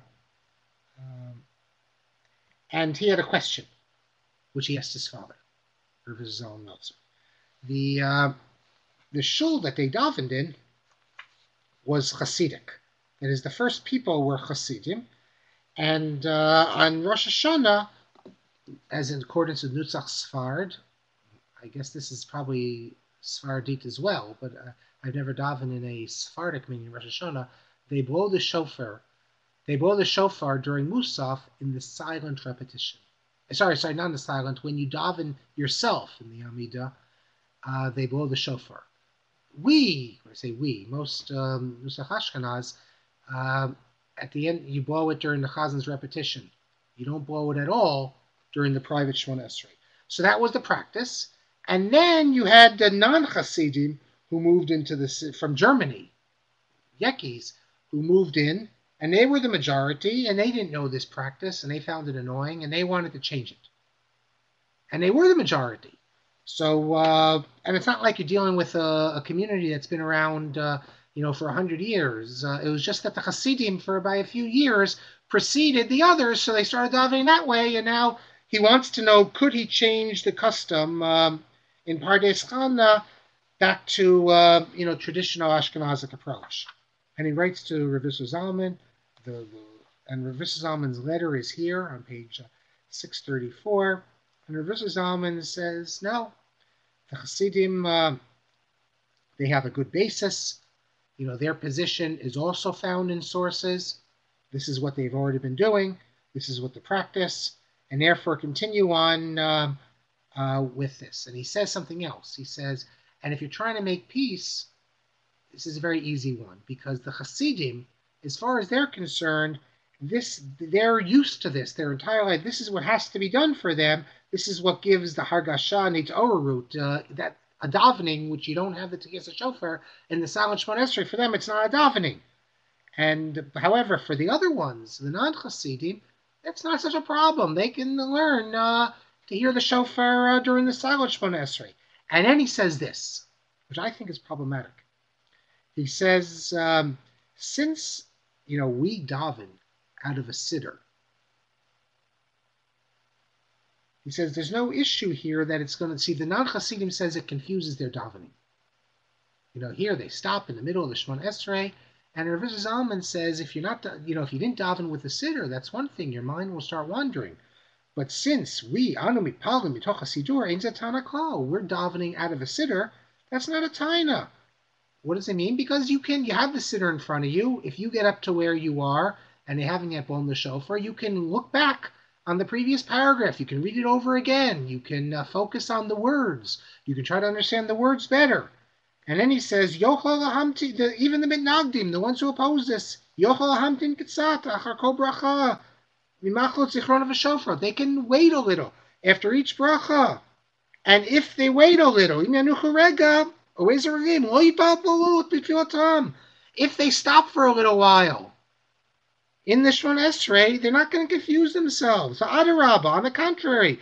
Speaker 1: and he had a question, which he asked his father, Rav Zalman Meltzer. The shul that they davened in was Hasidic. That is, the first people were Hasidim, and on Rosh Hashanah, as in accordance with Nutzach Sfard, I guess this is probably Sfardit as well, but I've never davened in a Sephardic meaning Rosh Hashanah. They blow the shofar. They blow the shofar during Musaf in the silent repetition. Sorry, not in the silent. When you daven yourself in the Amidah, they blow the shofar. Most Nusach Ashkenaz, at the end, you blow it during the Chazan's repetition. You don't blow it at all during the private Shemona Esrei. So that was the practice. And then you had the non-Hasidim who moved from Germany, Yekis, who moved in, and they were the majority, and they didn't know this practice, and they found it annoying, and they wanted to change it. And they were the majority. So, and it's not like you're dealing with a community that's been around, for 100 years. It was just that the Hasidim, by a few years, preceded the others, so they started davening that way, and now he wants to know, could he change the custom in Pardes Chana back to, traditional Ashkenazic approach? And he writes to Rav Zalman, and Rav Zalman's letter is here on page 634. And Rav Zalman says, no, the Hasidim, they have a good basis. Their position is also found in sources. This is what they've already been doing. This is what the practice, and therefore continue on with this. And he says something else. He says, and if you're trying to make peace, this is a very easy one, because the Hasidim, as far as they're concerned, they're used to this their entire life. This is what has to be done for them. This is what gives the Hargasha and the Orarut, that a davening, which you don't have the Tekiyas Shofar in the silent Shemona Esrei. For them, it's not a davening. And however, for the other ones, the non-Hasidim, it's not such a problem. They can learn to hear the shofar during the silent Shemona Esrei. And then he says this, which I think is problematic. He says, since we daven out of a siddur, he says there's no issue here that it's going to see. The non-Hasidim says it confuses their davening. Here they stop in the middle of the Shemona Esrei, and Rav Zalman says if you're not, if you didn't daven with the siddur, that's one thing. Your mind will start wandering. But since we, anu mitpalim mitoch hasidur, ein zeh tana klal, we're davening out of a siddur, that's not a taina. What does it mean? Because you have the siddur in front of you. If you get up to where you are and you haven't yet blown the shofar, you can look back on the previous paragraph. You can read it over again. You can focus on the words. You can try to understand the words better. And then he says, Yochel Hamti, even the Mitnagdim, the ones who oppose this, Yochel Hamtin Kitzat, Achar Kol Bracha, Mimachlot Zichron V'Shofar. They can wait a little after each bracha. And if they wait a little, if they stop for a little while in the Shemon Esrei, they're not going to confuse themselves. On the contrary,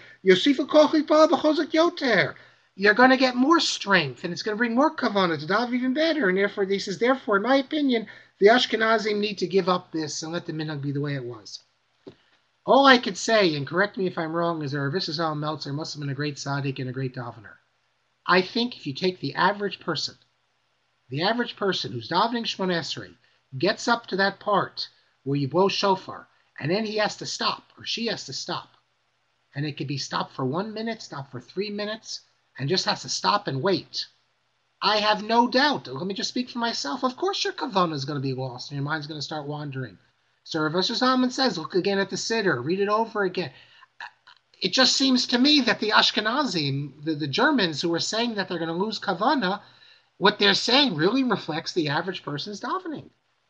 Speaker 1: you're going to get more strength, and it's going to bring more kavanah to daven even better. And therefore, he says, therefore, in my opinion, the Ashkenazim need to give up this and let the minhag be the way it was. All I could say, and correct me if I'm wrong, is that Rav Zalman Meltzer must have been a great tzaddik and a great davener. I think if you take the average person who's davening Shemon Esrei, gets up to that part where you blow shofar, and then he has to stop, or she has to stop, and it could be stopped for 1 minute, stopped for 3 minutes, and just has to stop and wait. I have no doubt, let me just speak for myself, of course your kavanah is going to be lost, and your mind's going to start wandering. So Rav Zalman says, look again at the siddur, read it over again. It just seems to me that the Ashkenazim, the Germans who are saying that they're going to lose kavanah, what they're saying really reflects the average person's davening.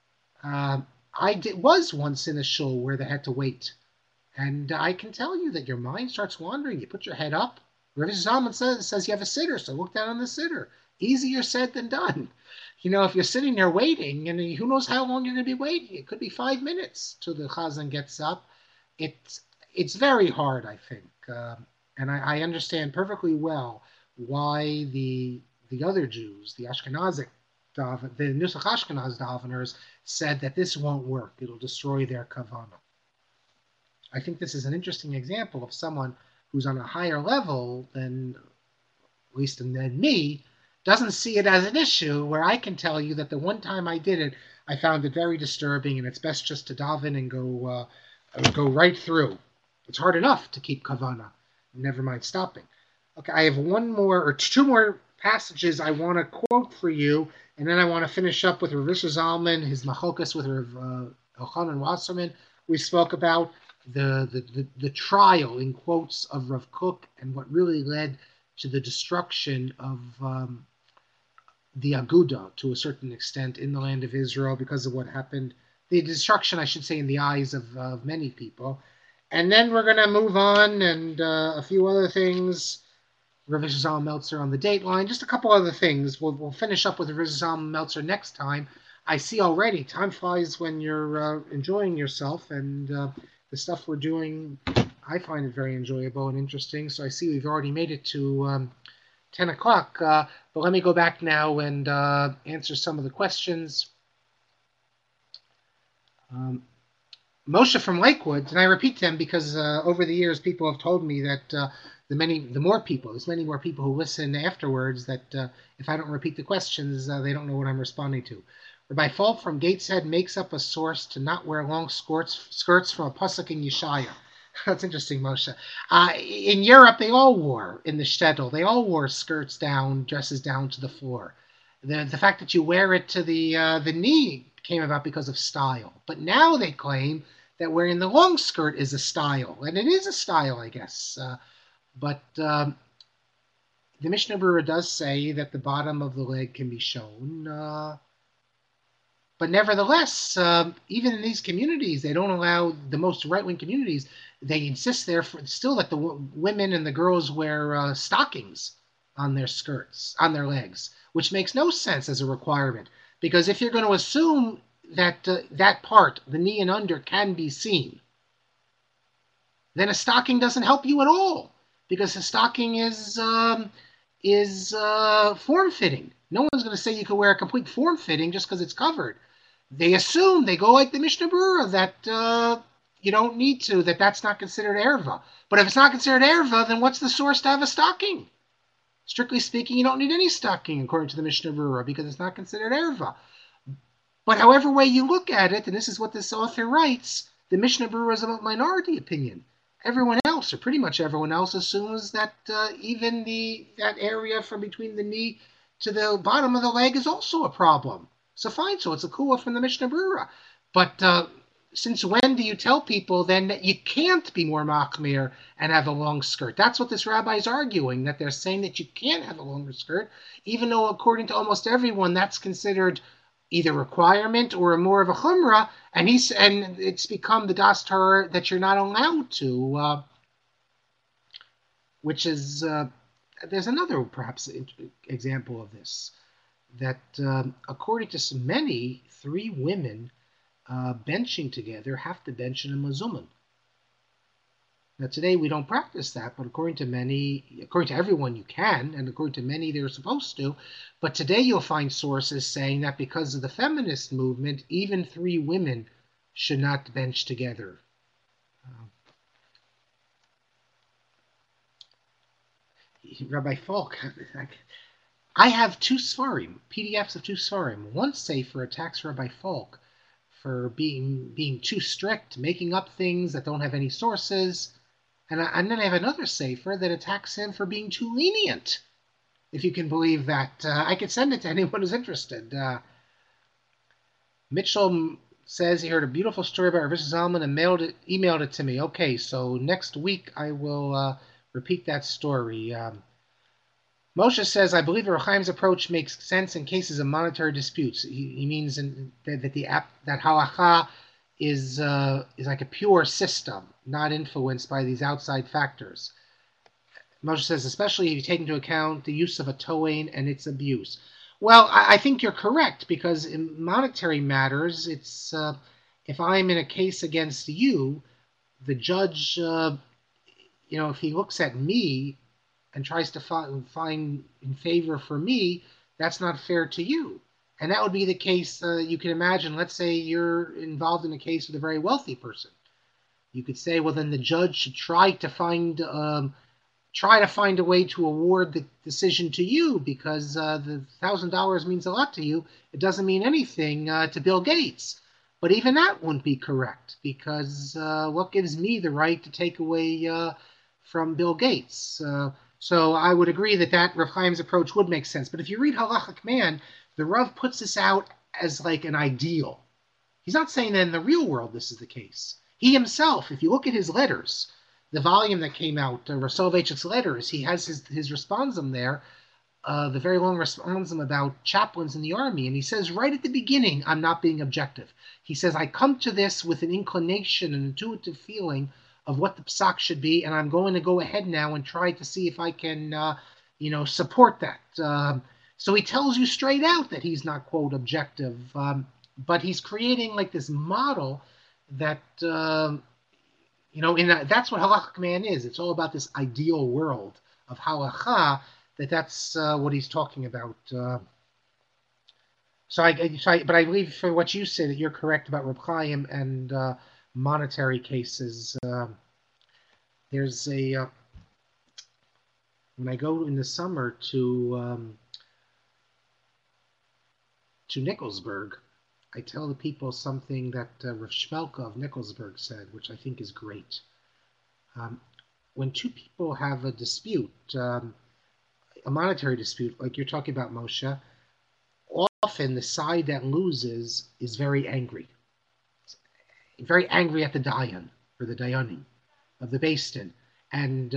Speaker 1: I was once in a shul where they had to wait, and I can tell you that your mind starts wandering. You put your head up. Rav Zalman says you have a siddur, so look down on the siddur. Easier said than done. If you're sitting there waiting, and who knows how long you're going to be waiting. It could be 5 minutes till the chazan gets up. It's very hard, I think. And I understand perfectly well why the other Jews, the Ashkenazic, the Nusach Ashkenaz daveners, said that this won't work. It'll destroy their kavanah. I think this is an interesting example of someone who's on a higher level than, at least than me, doesn't see it as an issue, where I can tell you that the one time I did it, I found it very disturbing, and it's best just to daven and go right through. It's hard enough to keep kavanah, never mind stopping. Okay, I have two more passages I want to quote for you, and then I want to finish up with Rav Zalman, his machokas with Rav Elchanan Wasserman. We spoke about the trial, in quotes, of Rav Kook and what really led to the destruction of the Aguda, to a certain extent, in the land of Israel because of what happened. The destruction, I should say, in the eyes of many people. And then we're going to move on, and a few other things. Rav Zalman Meltzer on the Dateline, just a couple other things. We'll finish up with Rav Zalman Meltzer next time. I see already, time flies when you're enjoying yourself, and the stuff we're doing, I find it very enjoyable and interesting. So I see we've already made it to 10 o'clock. But let me go back now and answer some of the questions. Moshe from Lakewood, and I repeat them because over the years people have told me that there's many more people who listen afterwards, that if I don't repeat the questions, they don't know what I'm responding to. Rabbi Falk from Gateshead makes up a source to not wear long skirts from a pasuk in Yeshaya. That's interesting, Moshe. In Europe, they all wore, in the shtetl, they all wore skirts down, dresses down to the floor. The fact that you wear it to the knee came about because of style. But now they claim that wearing the long skirt is a style, and it is a style, I guess. But the Mishnah Berurah does say that the bottom of the leg can be shown. But nevertheless, even in these communities, they don't allow, the most right-wing communities, they insist still that the women and the girls wear stockings on their skirts, on their legs, which makes no sense as a requirement. Because if you're going to assume that that part, the knee and under, can be seen, then a stocking doesn't help you at all. Because a stocking is form-fitting. No one's going to say you can wear a complete form-fitting just because it's covered. They assume, they go like the Mishnah Berurah, that you don't need to, that's not considered erva. But if it's not considered erva, then what's the source to have a stocking? Strictly speaking, you don't need any stocking, according to the Mishnah Berurah, because it's not considered erva. But however way you look at it, and this is what this author writes, the Mishnah Berurah is a minority opinion. Everyone else else, or pretty much everyone else, assumes that even that area from between the knee to the bottom of the leg is also a problem. So fine, so it's a kua from the Mishnah Brura. But since when do you tell people then that you can't be more machmir and have a long skirt? That's what this rabbi is arguing, that they're saying that you can't have a longer skirt, even though according to almost everyone that's considered either requirement or more of a chumrah, and it's become the das Torah that you're not allowed to, which is there's another perhaps example of this, that according to many, 3 women benching together have to bench in a mazuman. Now today we don't practice that, but according to everyone you can, and according to many they're supposed to. But today you'll find sources saying that because of the feminist movement, even 3 women should not bench together. Rabbi Falk, I have 2 svarim, PDFs of 2 svarim. One sefer attacks Rabbi Falk for being too strict, making up things that don't have any sources. And then I have another sefer that attacks him for being too lenient, if you can believe that. I could send it to anyone who's interested. Mitchell says he heard a beautiful story about Rav Zalman and emailed it to me. Okay, so next week I will repeat that story. Moshe says, I believe Rav Chaim's approach makes sense in cases of monetary disputes. He means that halacha is like a pure system, not influenced by these outside factors. Moshe says, especially if you take into account the use of a toain and its abuse. Well, I think you're correct, because in monetary matters, it's if I'm in a case against you, the judge, if he looks at me and tries to find in favor for me, that's not fair to you. And that would be the case, you can imagine, let's say you're involved in a case with a very wealthy person. You could say, well, then the judge should try to find a way to award the decision to you, because the $1,000 means a lot to you. It doesn't mean anything to Bill Gates. But even that wouldn't be correct, because what gives me the right to take away from Bill Gates? So I would agree that Rav Chaim's approach would make sense. But if you read Halachic Man, the Rav puts this out as like an ideal. He's not saying that in the real world this is the case. He himself, if you look at his letters, the volume that came out, Rav Soloveitchik's letters, he has his responsum there, the very long responsum about chaplains in the army. And he says right at the beginning, I'm not being objective. He says, I come to this with an inclination, an intuitive feeling of what the psak should be, and I'm going to go ahead now and try to see if I can, support that. So he tells you straight out that he's not, quote, objective, but he's creating like this model that, that's what Halachic Man is. It's all about this ideal world of halacha, that's what he's talking about. But I believe for what you say that you're correct about Reb Chaim and monetary cases. There's when I go in the summer to Nikolsburg, I tell the people something that Rav Shmelka of Nikolsburg said, which I think is great. When 2 people have a dispute, a monetary dispute, like you're talking about, Moshe, often the side that loses is very angry at the dayan, or the dayanim of the Beis Din, and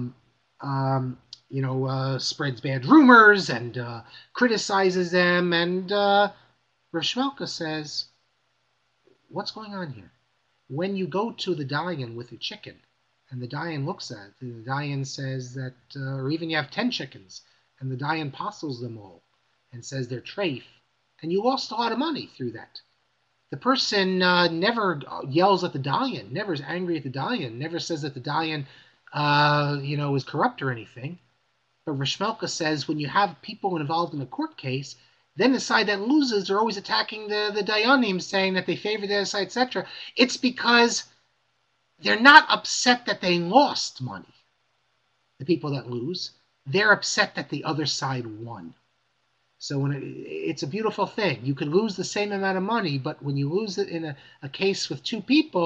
Speaker 1: spreads bad rumors and criticizes them. And Rav Shmelka says, what's going on here? When you go to the dayan with a chicken, and the dayan looks at it, the dayan says that, or even you have 10 chickens, and the dayan postles them all, and says they're treif, and you lost a lot of money through that. The person never yells at the dayan, never is angry at the dayan, never says that the dayan, is corrupt or anything. But Rav Shmelka says when you have people involved in a court case, then the side that loses are always attacking the dayanim, saying that they favor their side, etc. It's because they're not upset that they lost money, the people that lose. They're upset that the other side won. So it's a beautiful thing. You could lose the same amount of money, but when you lose it in a case with 2 people,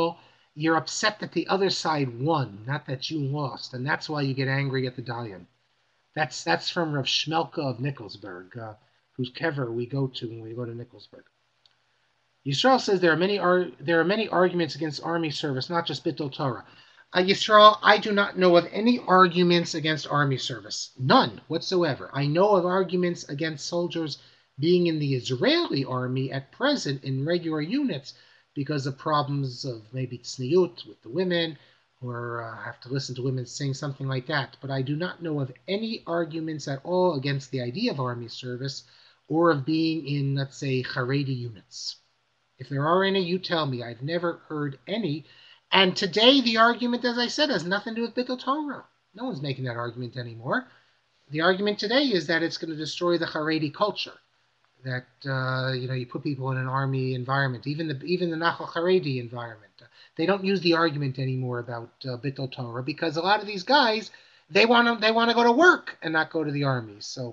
Speaker 1: You're upset that the other side won, not that you lost, and that's why you get angry at the Dayan. That's from Rav Shmelka of Nikolsburg, whose kever we go to when we go to Nikolsburg. Yisrael says there are many arguments against army service, not just Bittul Torah. Yisrael, I do not know of any arguments against army service. None whatsoever. I know of arguments against soldiers being in the Israeli army at present in regular units because of problems of maybe tzniut with the women, or have to listen to women sing, something like that. But I do not know of any arguments at all against the idea of army service or of being in, let's say, Haredi units. If there are any, you tell me. I've never heard any. And today, the argument, as I said, has nothing to do with Bittul Torah. No one's making that argument anymore. The argument today is that it's going to destroy the Haredi culture. That you put people in an army environment, even the Nachal Haredi environment. They don't use the argument anymore about Bittul Torah because a lot of these guys they want to go to work and not go to the army. So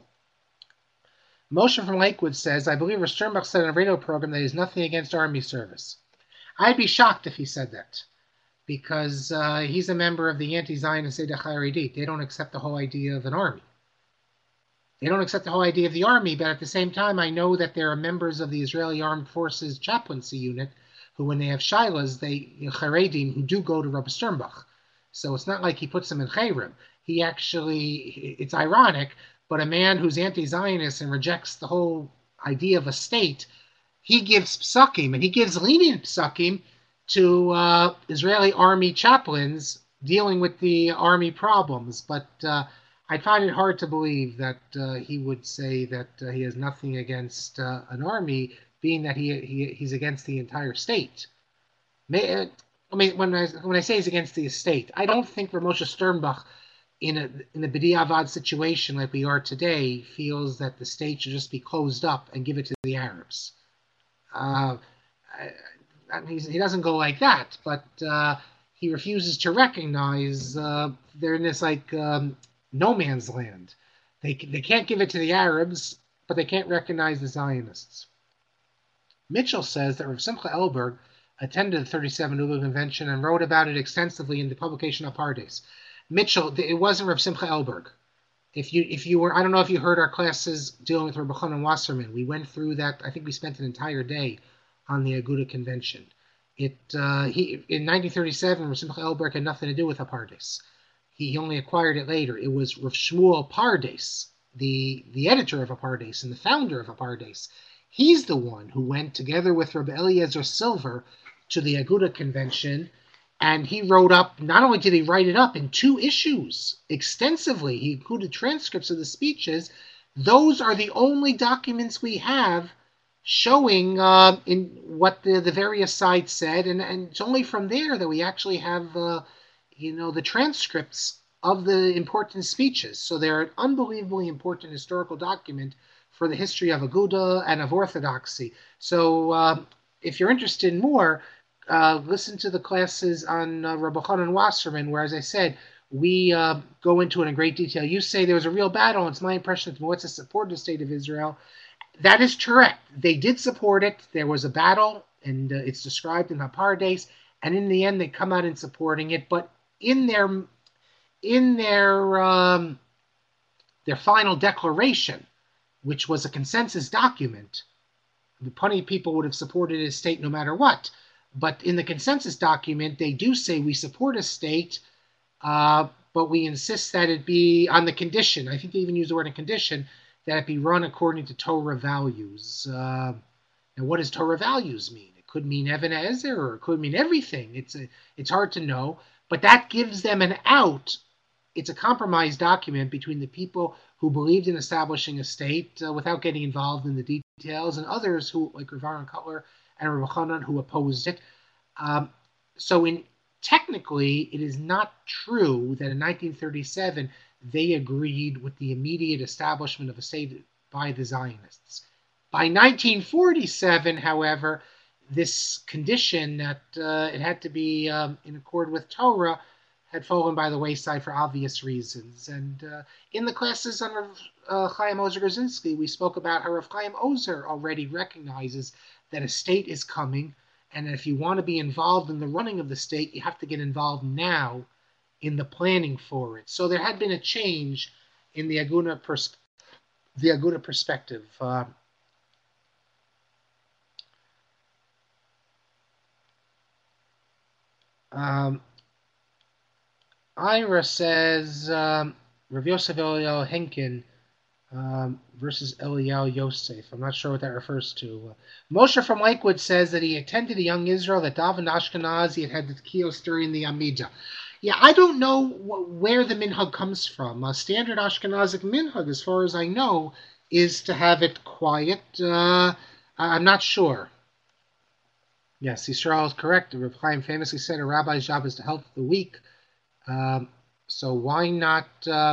Speaker 1: Moshe from Lakewood says, I believe Rav Sternbach said on a radio program that he has nothing against army service. I'd be shocked if he said that, because he's a member of the anti-Zionist Zedek Haredi. They don't accept the whole idea of an army. They don't accept the whole idea of the army, but at the same time, I know that there are members of the Israeli Armed Forces chaplaincy unit who, when they have shilas, Haredim, who do go to Rabbi Sternbach. So it's not like he puts them in chayrim. He actually, it's ironic, but a man who's anti-Zionist and rejects the whole idea of a state, he gives psukim, and he gives lenient psukim to Israeli army chaplains dealing with the army problems. But I find it hard to believe that he would say that he has nothing against an army, being that he's against the entire state. I mean, when I say he's against the state, I don't think Moshe Sternbach, in a B'diavad situation like we are today, feels that the state should just be closed up and give it to the Arabs. He doesn't go like that, but he refuses to recognize they're in this no man's land. They can't give it to the Arabs, but they can't recognize the Zionists. Mitchell says that Rav Simcha Elberg attended the 37 Ulu Convention and wrote about it extensively in the publication Apardes. Mitchell, it wasn't Rav Simcha Elberg. If you were, I don't know if you heard our classes dealing with Rabbi Chanan Wasserman. We went through that. I think we spent an entire day on the Aguda Convention. In 1937, Rav Simcha Elberg had nothing to do with Apardes. He only acquired it later. It was Rav Shmuel Pardes, the editor of Apardes and the founder of Apardes. He's the one who went together with Rabbi Eliezer Silver to the Aguda Convention, and he wrote up, not only did he write it up in 2 issues extensively, he included transcripts of the speeches. Those are the only documents we have showing in what the various sides said, and it's only from there that we actually have the transcripts of the important speeches. So they're an unbelievably important historical document for the history of Aguda and of Orthodoxy. So if you're interested in more, listen to the classes on Rabbi Chanan Wasserman, where, as I said, we go into it in great detail. You say there was a real battle. It's my impression that Moetzah supported the State of Israel. That is correct. They did support it. There was a battle, and it's described in Hapardes, and in the end, they come out in supporting it. But in their final declaration, which was a consensus document, plenty of people would have supported a state no matter what. But in the consensus document, they do say we support a state, but we insist that it be on the condition. I think they even use the word "a condition" that it be run according to Torah values. Now, what does Torah values mean? It could mean Even Ezer, or it could mean everything. It's hard to know, but that gives them an out. It's a compromise document between the people who believed in establishing a state without getting involved in the details, and others who, like Rav Aaron Kotler and Rabbi Chanan, who opposed it. So technically, it is not true that in 1937 they agreed with the immediate establishment of a state by the Zionists. By 1947, however, this condition that it had to be in accord with Torah had fallen by the wayside for obvious reasons. And in the classes on Rav Chaim Ozer Grzinski, we spoke about how Rav Chaim Ozer already recognizes that a state is coming, And if you want to be involved in the running of the state, you have to get involved now in the planning for it. So there had been a change in the Aguna perspective. Ira says Rav Yosef Eliyahu Henkin versus Eliyahu Yosef. I'm not sure what that refers to. Moshe from Lakewood says that he attended a young Israel that davened Ashkenaz. He had the kios during the Amidah. Yeah, I don't know where the minhag comes from. A standard Ashkenazic minhag, as far as I know, is to have it quiet. I'm not sure. Yes, Yisrael is correct. Reb Chaim famously said a rabbi's job is to help the weak. So why not?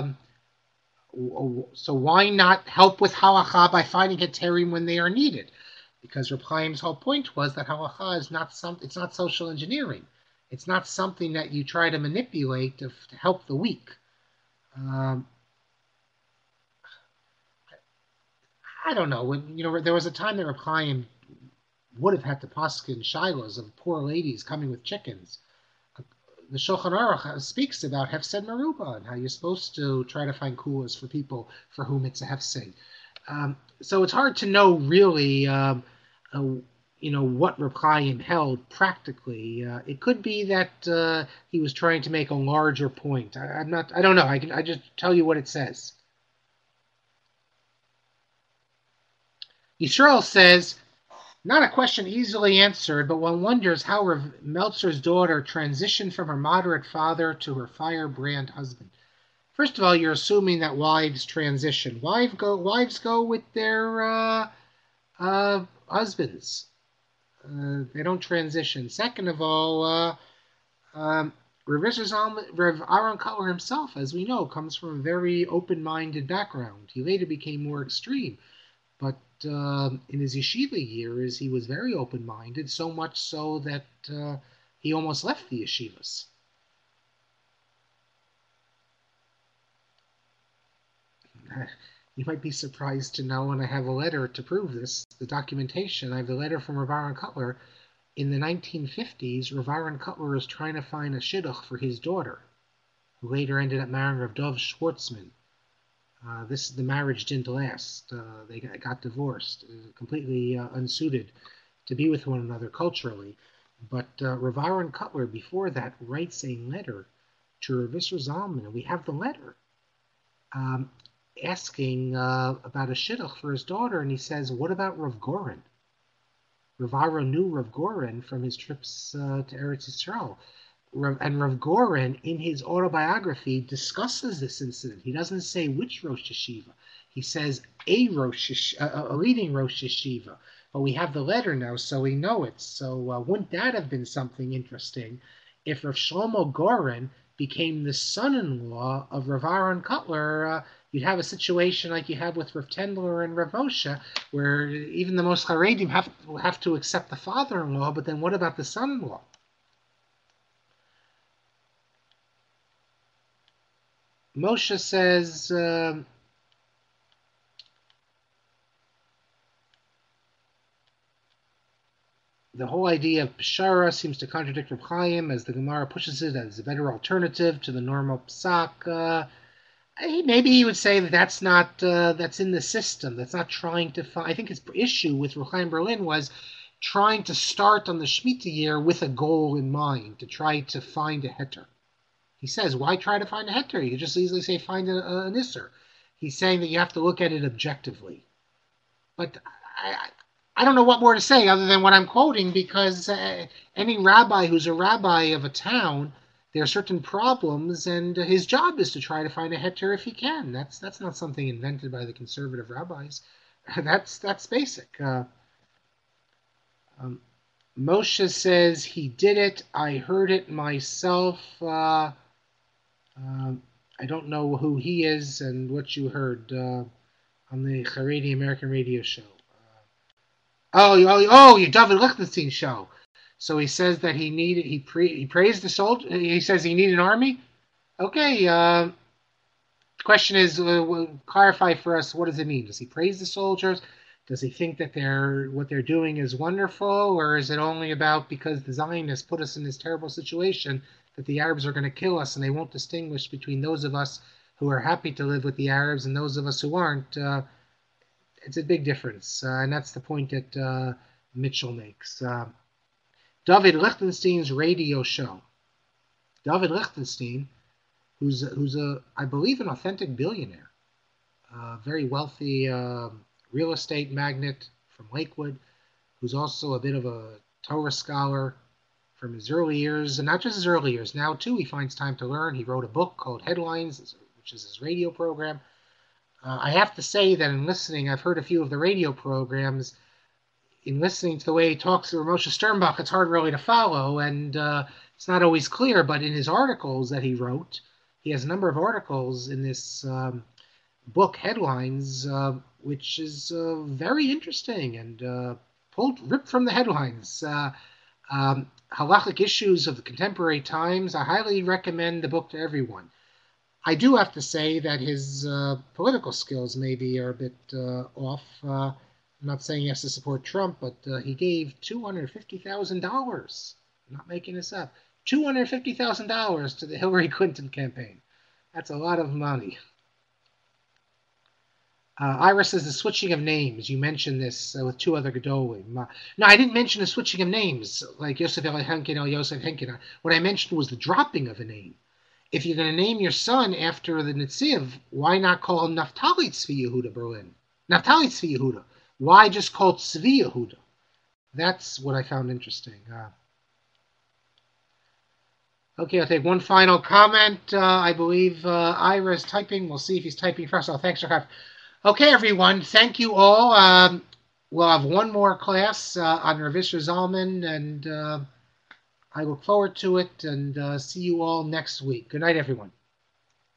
Speaker 1: Why not help with halacha by finding heterim when they are needed? Because Reb Chaim's whole point was that halacha is not it's not social engineering. It's not something that you try to manipulate to help the weak. I don't know. There was a time that Reb Chaim would have had to paskin shilos of poor ladies coming with chickens. The Shulchan Aruch speaks about hefsed meruba and how you're supposed to try to find kulas for people for whom it's a hefsed. So it's hard to know really, what Reb Chaim held practically. It could be that he was trying to make a larger point. I don't know. I just tell you what it says. Yisrael says, not a question easily answered, but one wonders how Rav Meltzer's daughter transitioned from her moderate father to her firebrand husband. First of all, you're assuming that wives transition. Wives go with their husbands. They don't transition. Second of all, Rav Aaron Kotler himself, as we know, comes from a very open-minded background. He later became more extreme. But in his yeshiva years, he was very open-minded, so much so that he almost left the yeshivas. You might be surprised to know, and I have a letter to prove this, the documentation. I have a letter from Rav Aaron Kotler. In the 1950s, Rav Aaron Kotler was trying to find a shidduch for his daughter, who later ended up marrying Rav Dov Schwartzman. The marriage didn't last. They got divorced, completely unsuited to be with one another culturally. But Rav Aaron Kotler, before that, writes a letter to Rav Isser Zalman, and we have the letter, asking about a shidduch for his daughter, and he says, what about Rav Goren? Rav Aaron knew Rav Goren from his trips to Eretz Yisrael. And Rav Goren, in his autobiography, discusses this incident. He doesn't say which Rosh Yeshiva. He says a leading Rosh Yeshiva. But we have the letter now, so we know it. So wouldn't that have been something interesting if Rav Shlomo Goren became the son-in-law of Rav Aaron Kotler? You'd have a situation like you have with Rav Tendler and Rav Moshe, where even the most Haredim have to accept the father-in-law, but then what about the son-in-law? Moshe says, the whole idea of Peshara seems to contradict Reb Chaim, as the Gemara pushes it as a better alternative to the normal Psak. Maybe he would say that that's not, that's in the system. That's not trying to find. I think his issue with Reb Chaim Berlin was trying to start on the Shemitah year with a goal in mind, to try to find a heter. He says, why try to find a heter? You could just easily say find an isser. He's saying that you have to look at it objectively. But I don't know what more to say other than what I'm quoting, because any rabbi who's a rabbi of a town, there are certain problems, and his job is to try to find a heter if he can. That's not something invented by the conservative rabbis. That's basic. Moshe says he did it. I heard it myself. I don't know who he is and what you heard on the Haredi American radio show. Your David Lichtenstein show. So he says that he praised the soldier. He says he needed an army. Okay. The question is, clarify for us, what does it mean? Does he praise the soldiers? Does he think that what they're doing is wonderful, or is it only about because the Zionists put us in this terrible situation that the Arabs are going to kill us and they won't distinguish between those of us who are happy to live with the Arabs and those of us who aren't? It's a big difference, and that's the point that Mitchell makes. David Lichtenstein's radio show. David Lichtenstein, who's I believe, an authentic billionaire, very wealthy real estate magnate from Lakewood, who's also a bit of a Torah scholar from his early years, and not just his early years. Now, too, he finds time to learn. He wrote a book called Headlines, which is his radio program. I have to say that in listening, I've heard a few of the radio programs. In listening to the way he talks to Moshe Sternbach, it's hard really to follow, and it's not always clear, but in his articles that he wrote, he has a number of articles in this book, Headlines, which is very interesting and ripped from the headlines. Halachic issues of the contemporary times. I highly recommend the book to everyone. I do have to say that his political skills maybe are a bit off. I'm not saying he has to support Trump, but he gave $250,000. I'm not making this up. $250,000 to the Hillary Clinton campaign. That's a lot of money. Ira says the switching of names. You mentioned this with two other Gedolim. No, I didn't mention the switching of names, like Yosef Henkin or Yosef Henkin. What I mentioned was the dropping of a name. If you're going to name your son after the Netziv, why not call him Naftali Tzvi Yehuda Berlin? Naftali Tzvi Yehuda. Why just call Tzvi Yehuda? That's what I found interesting. Okay, I'll take one final comment. I believe Ira is typing. We'll see if he's typing first. Oh, thanks, Shakaf. Okay, everyone, thank you all. We'll have one more class on Rav Isher Zalman, and I look forward to it, and see you all next week. Good night, everyone.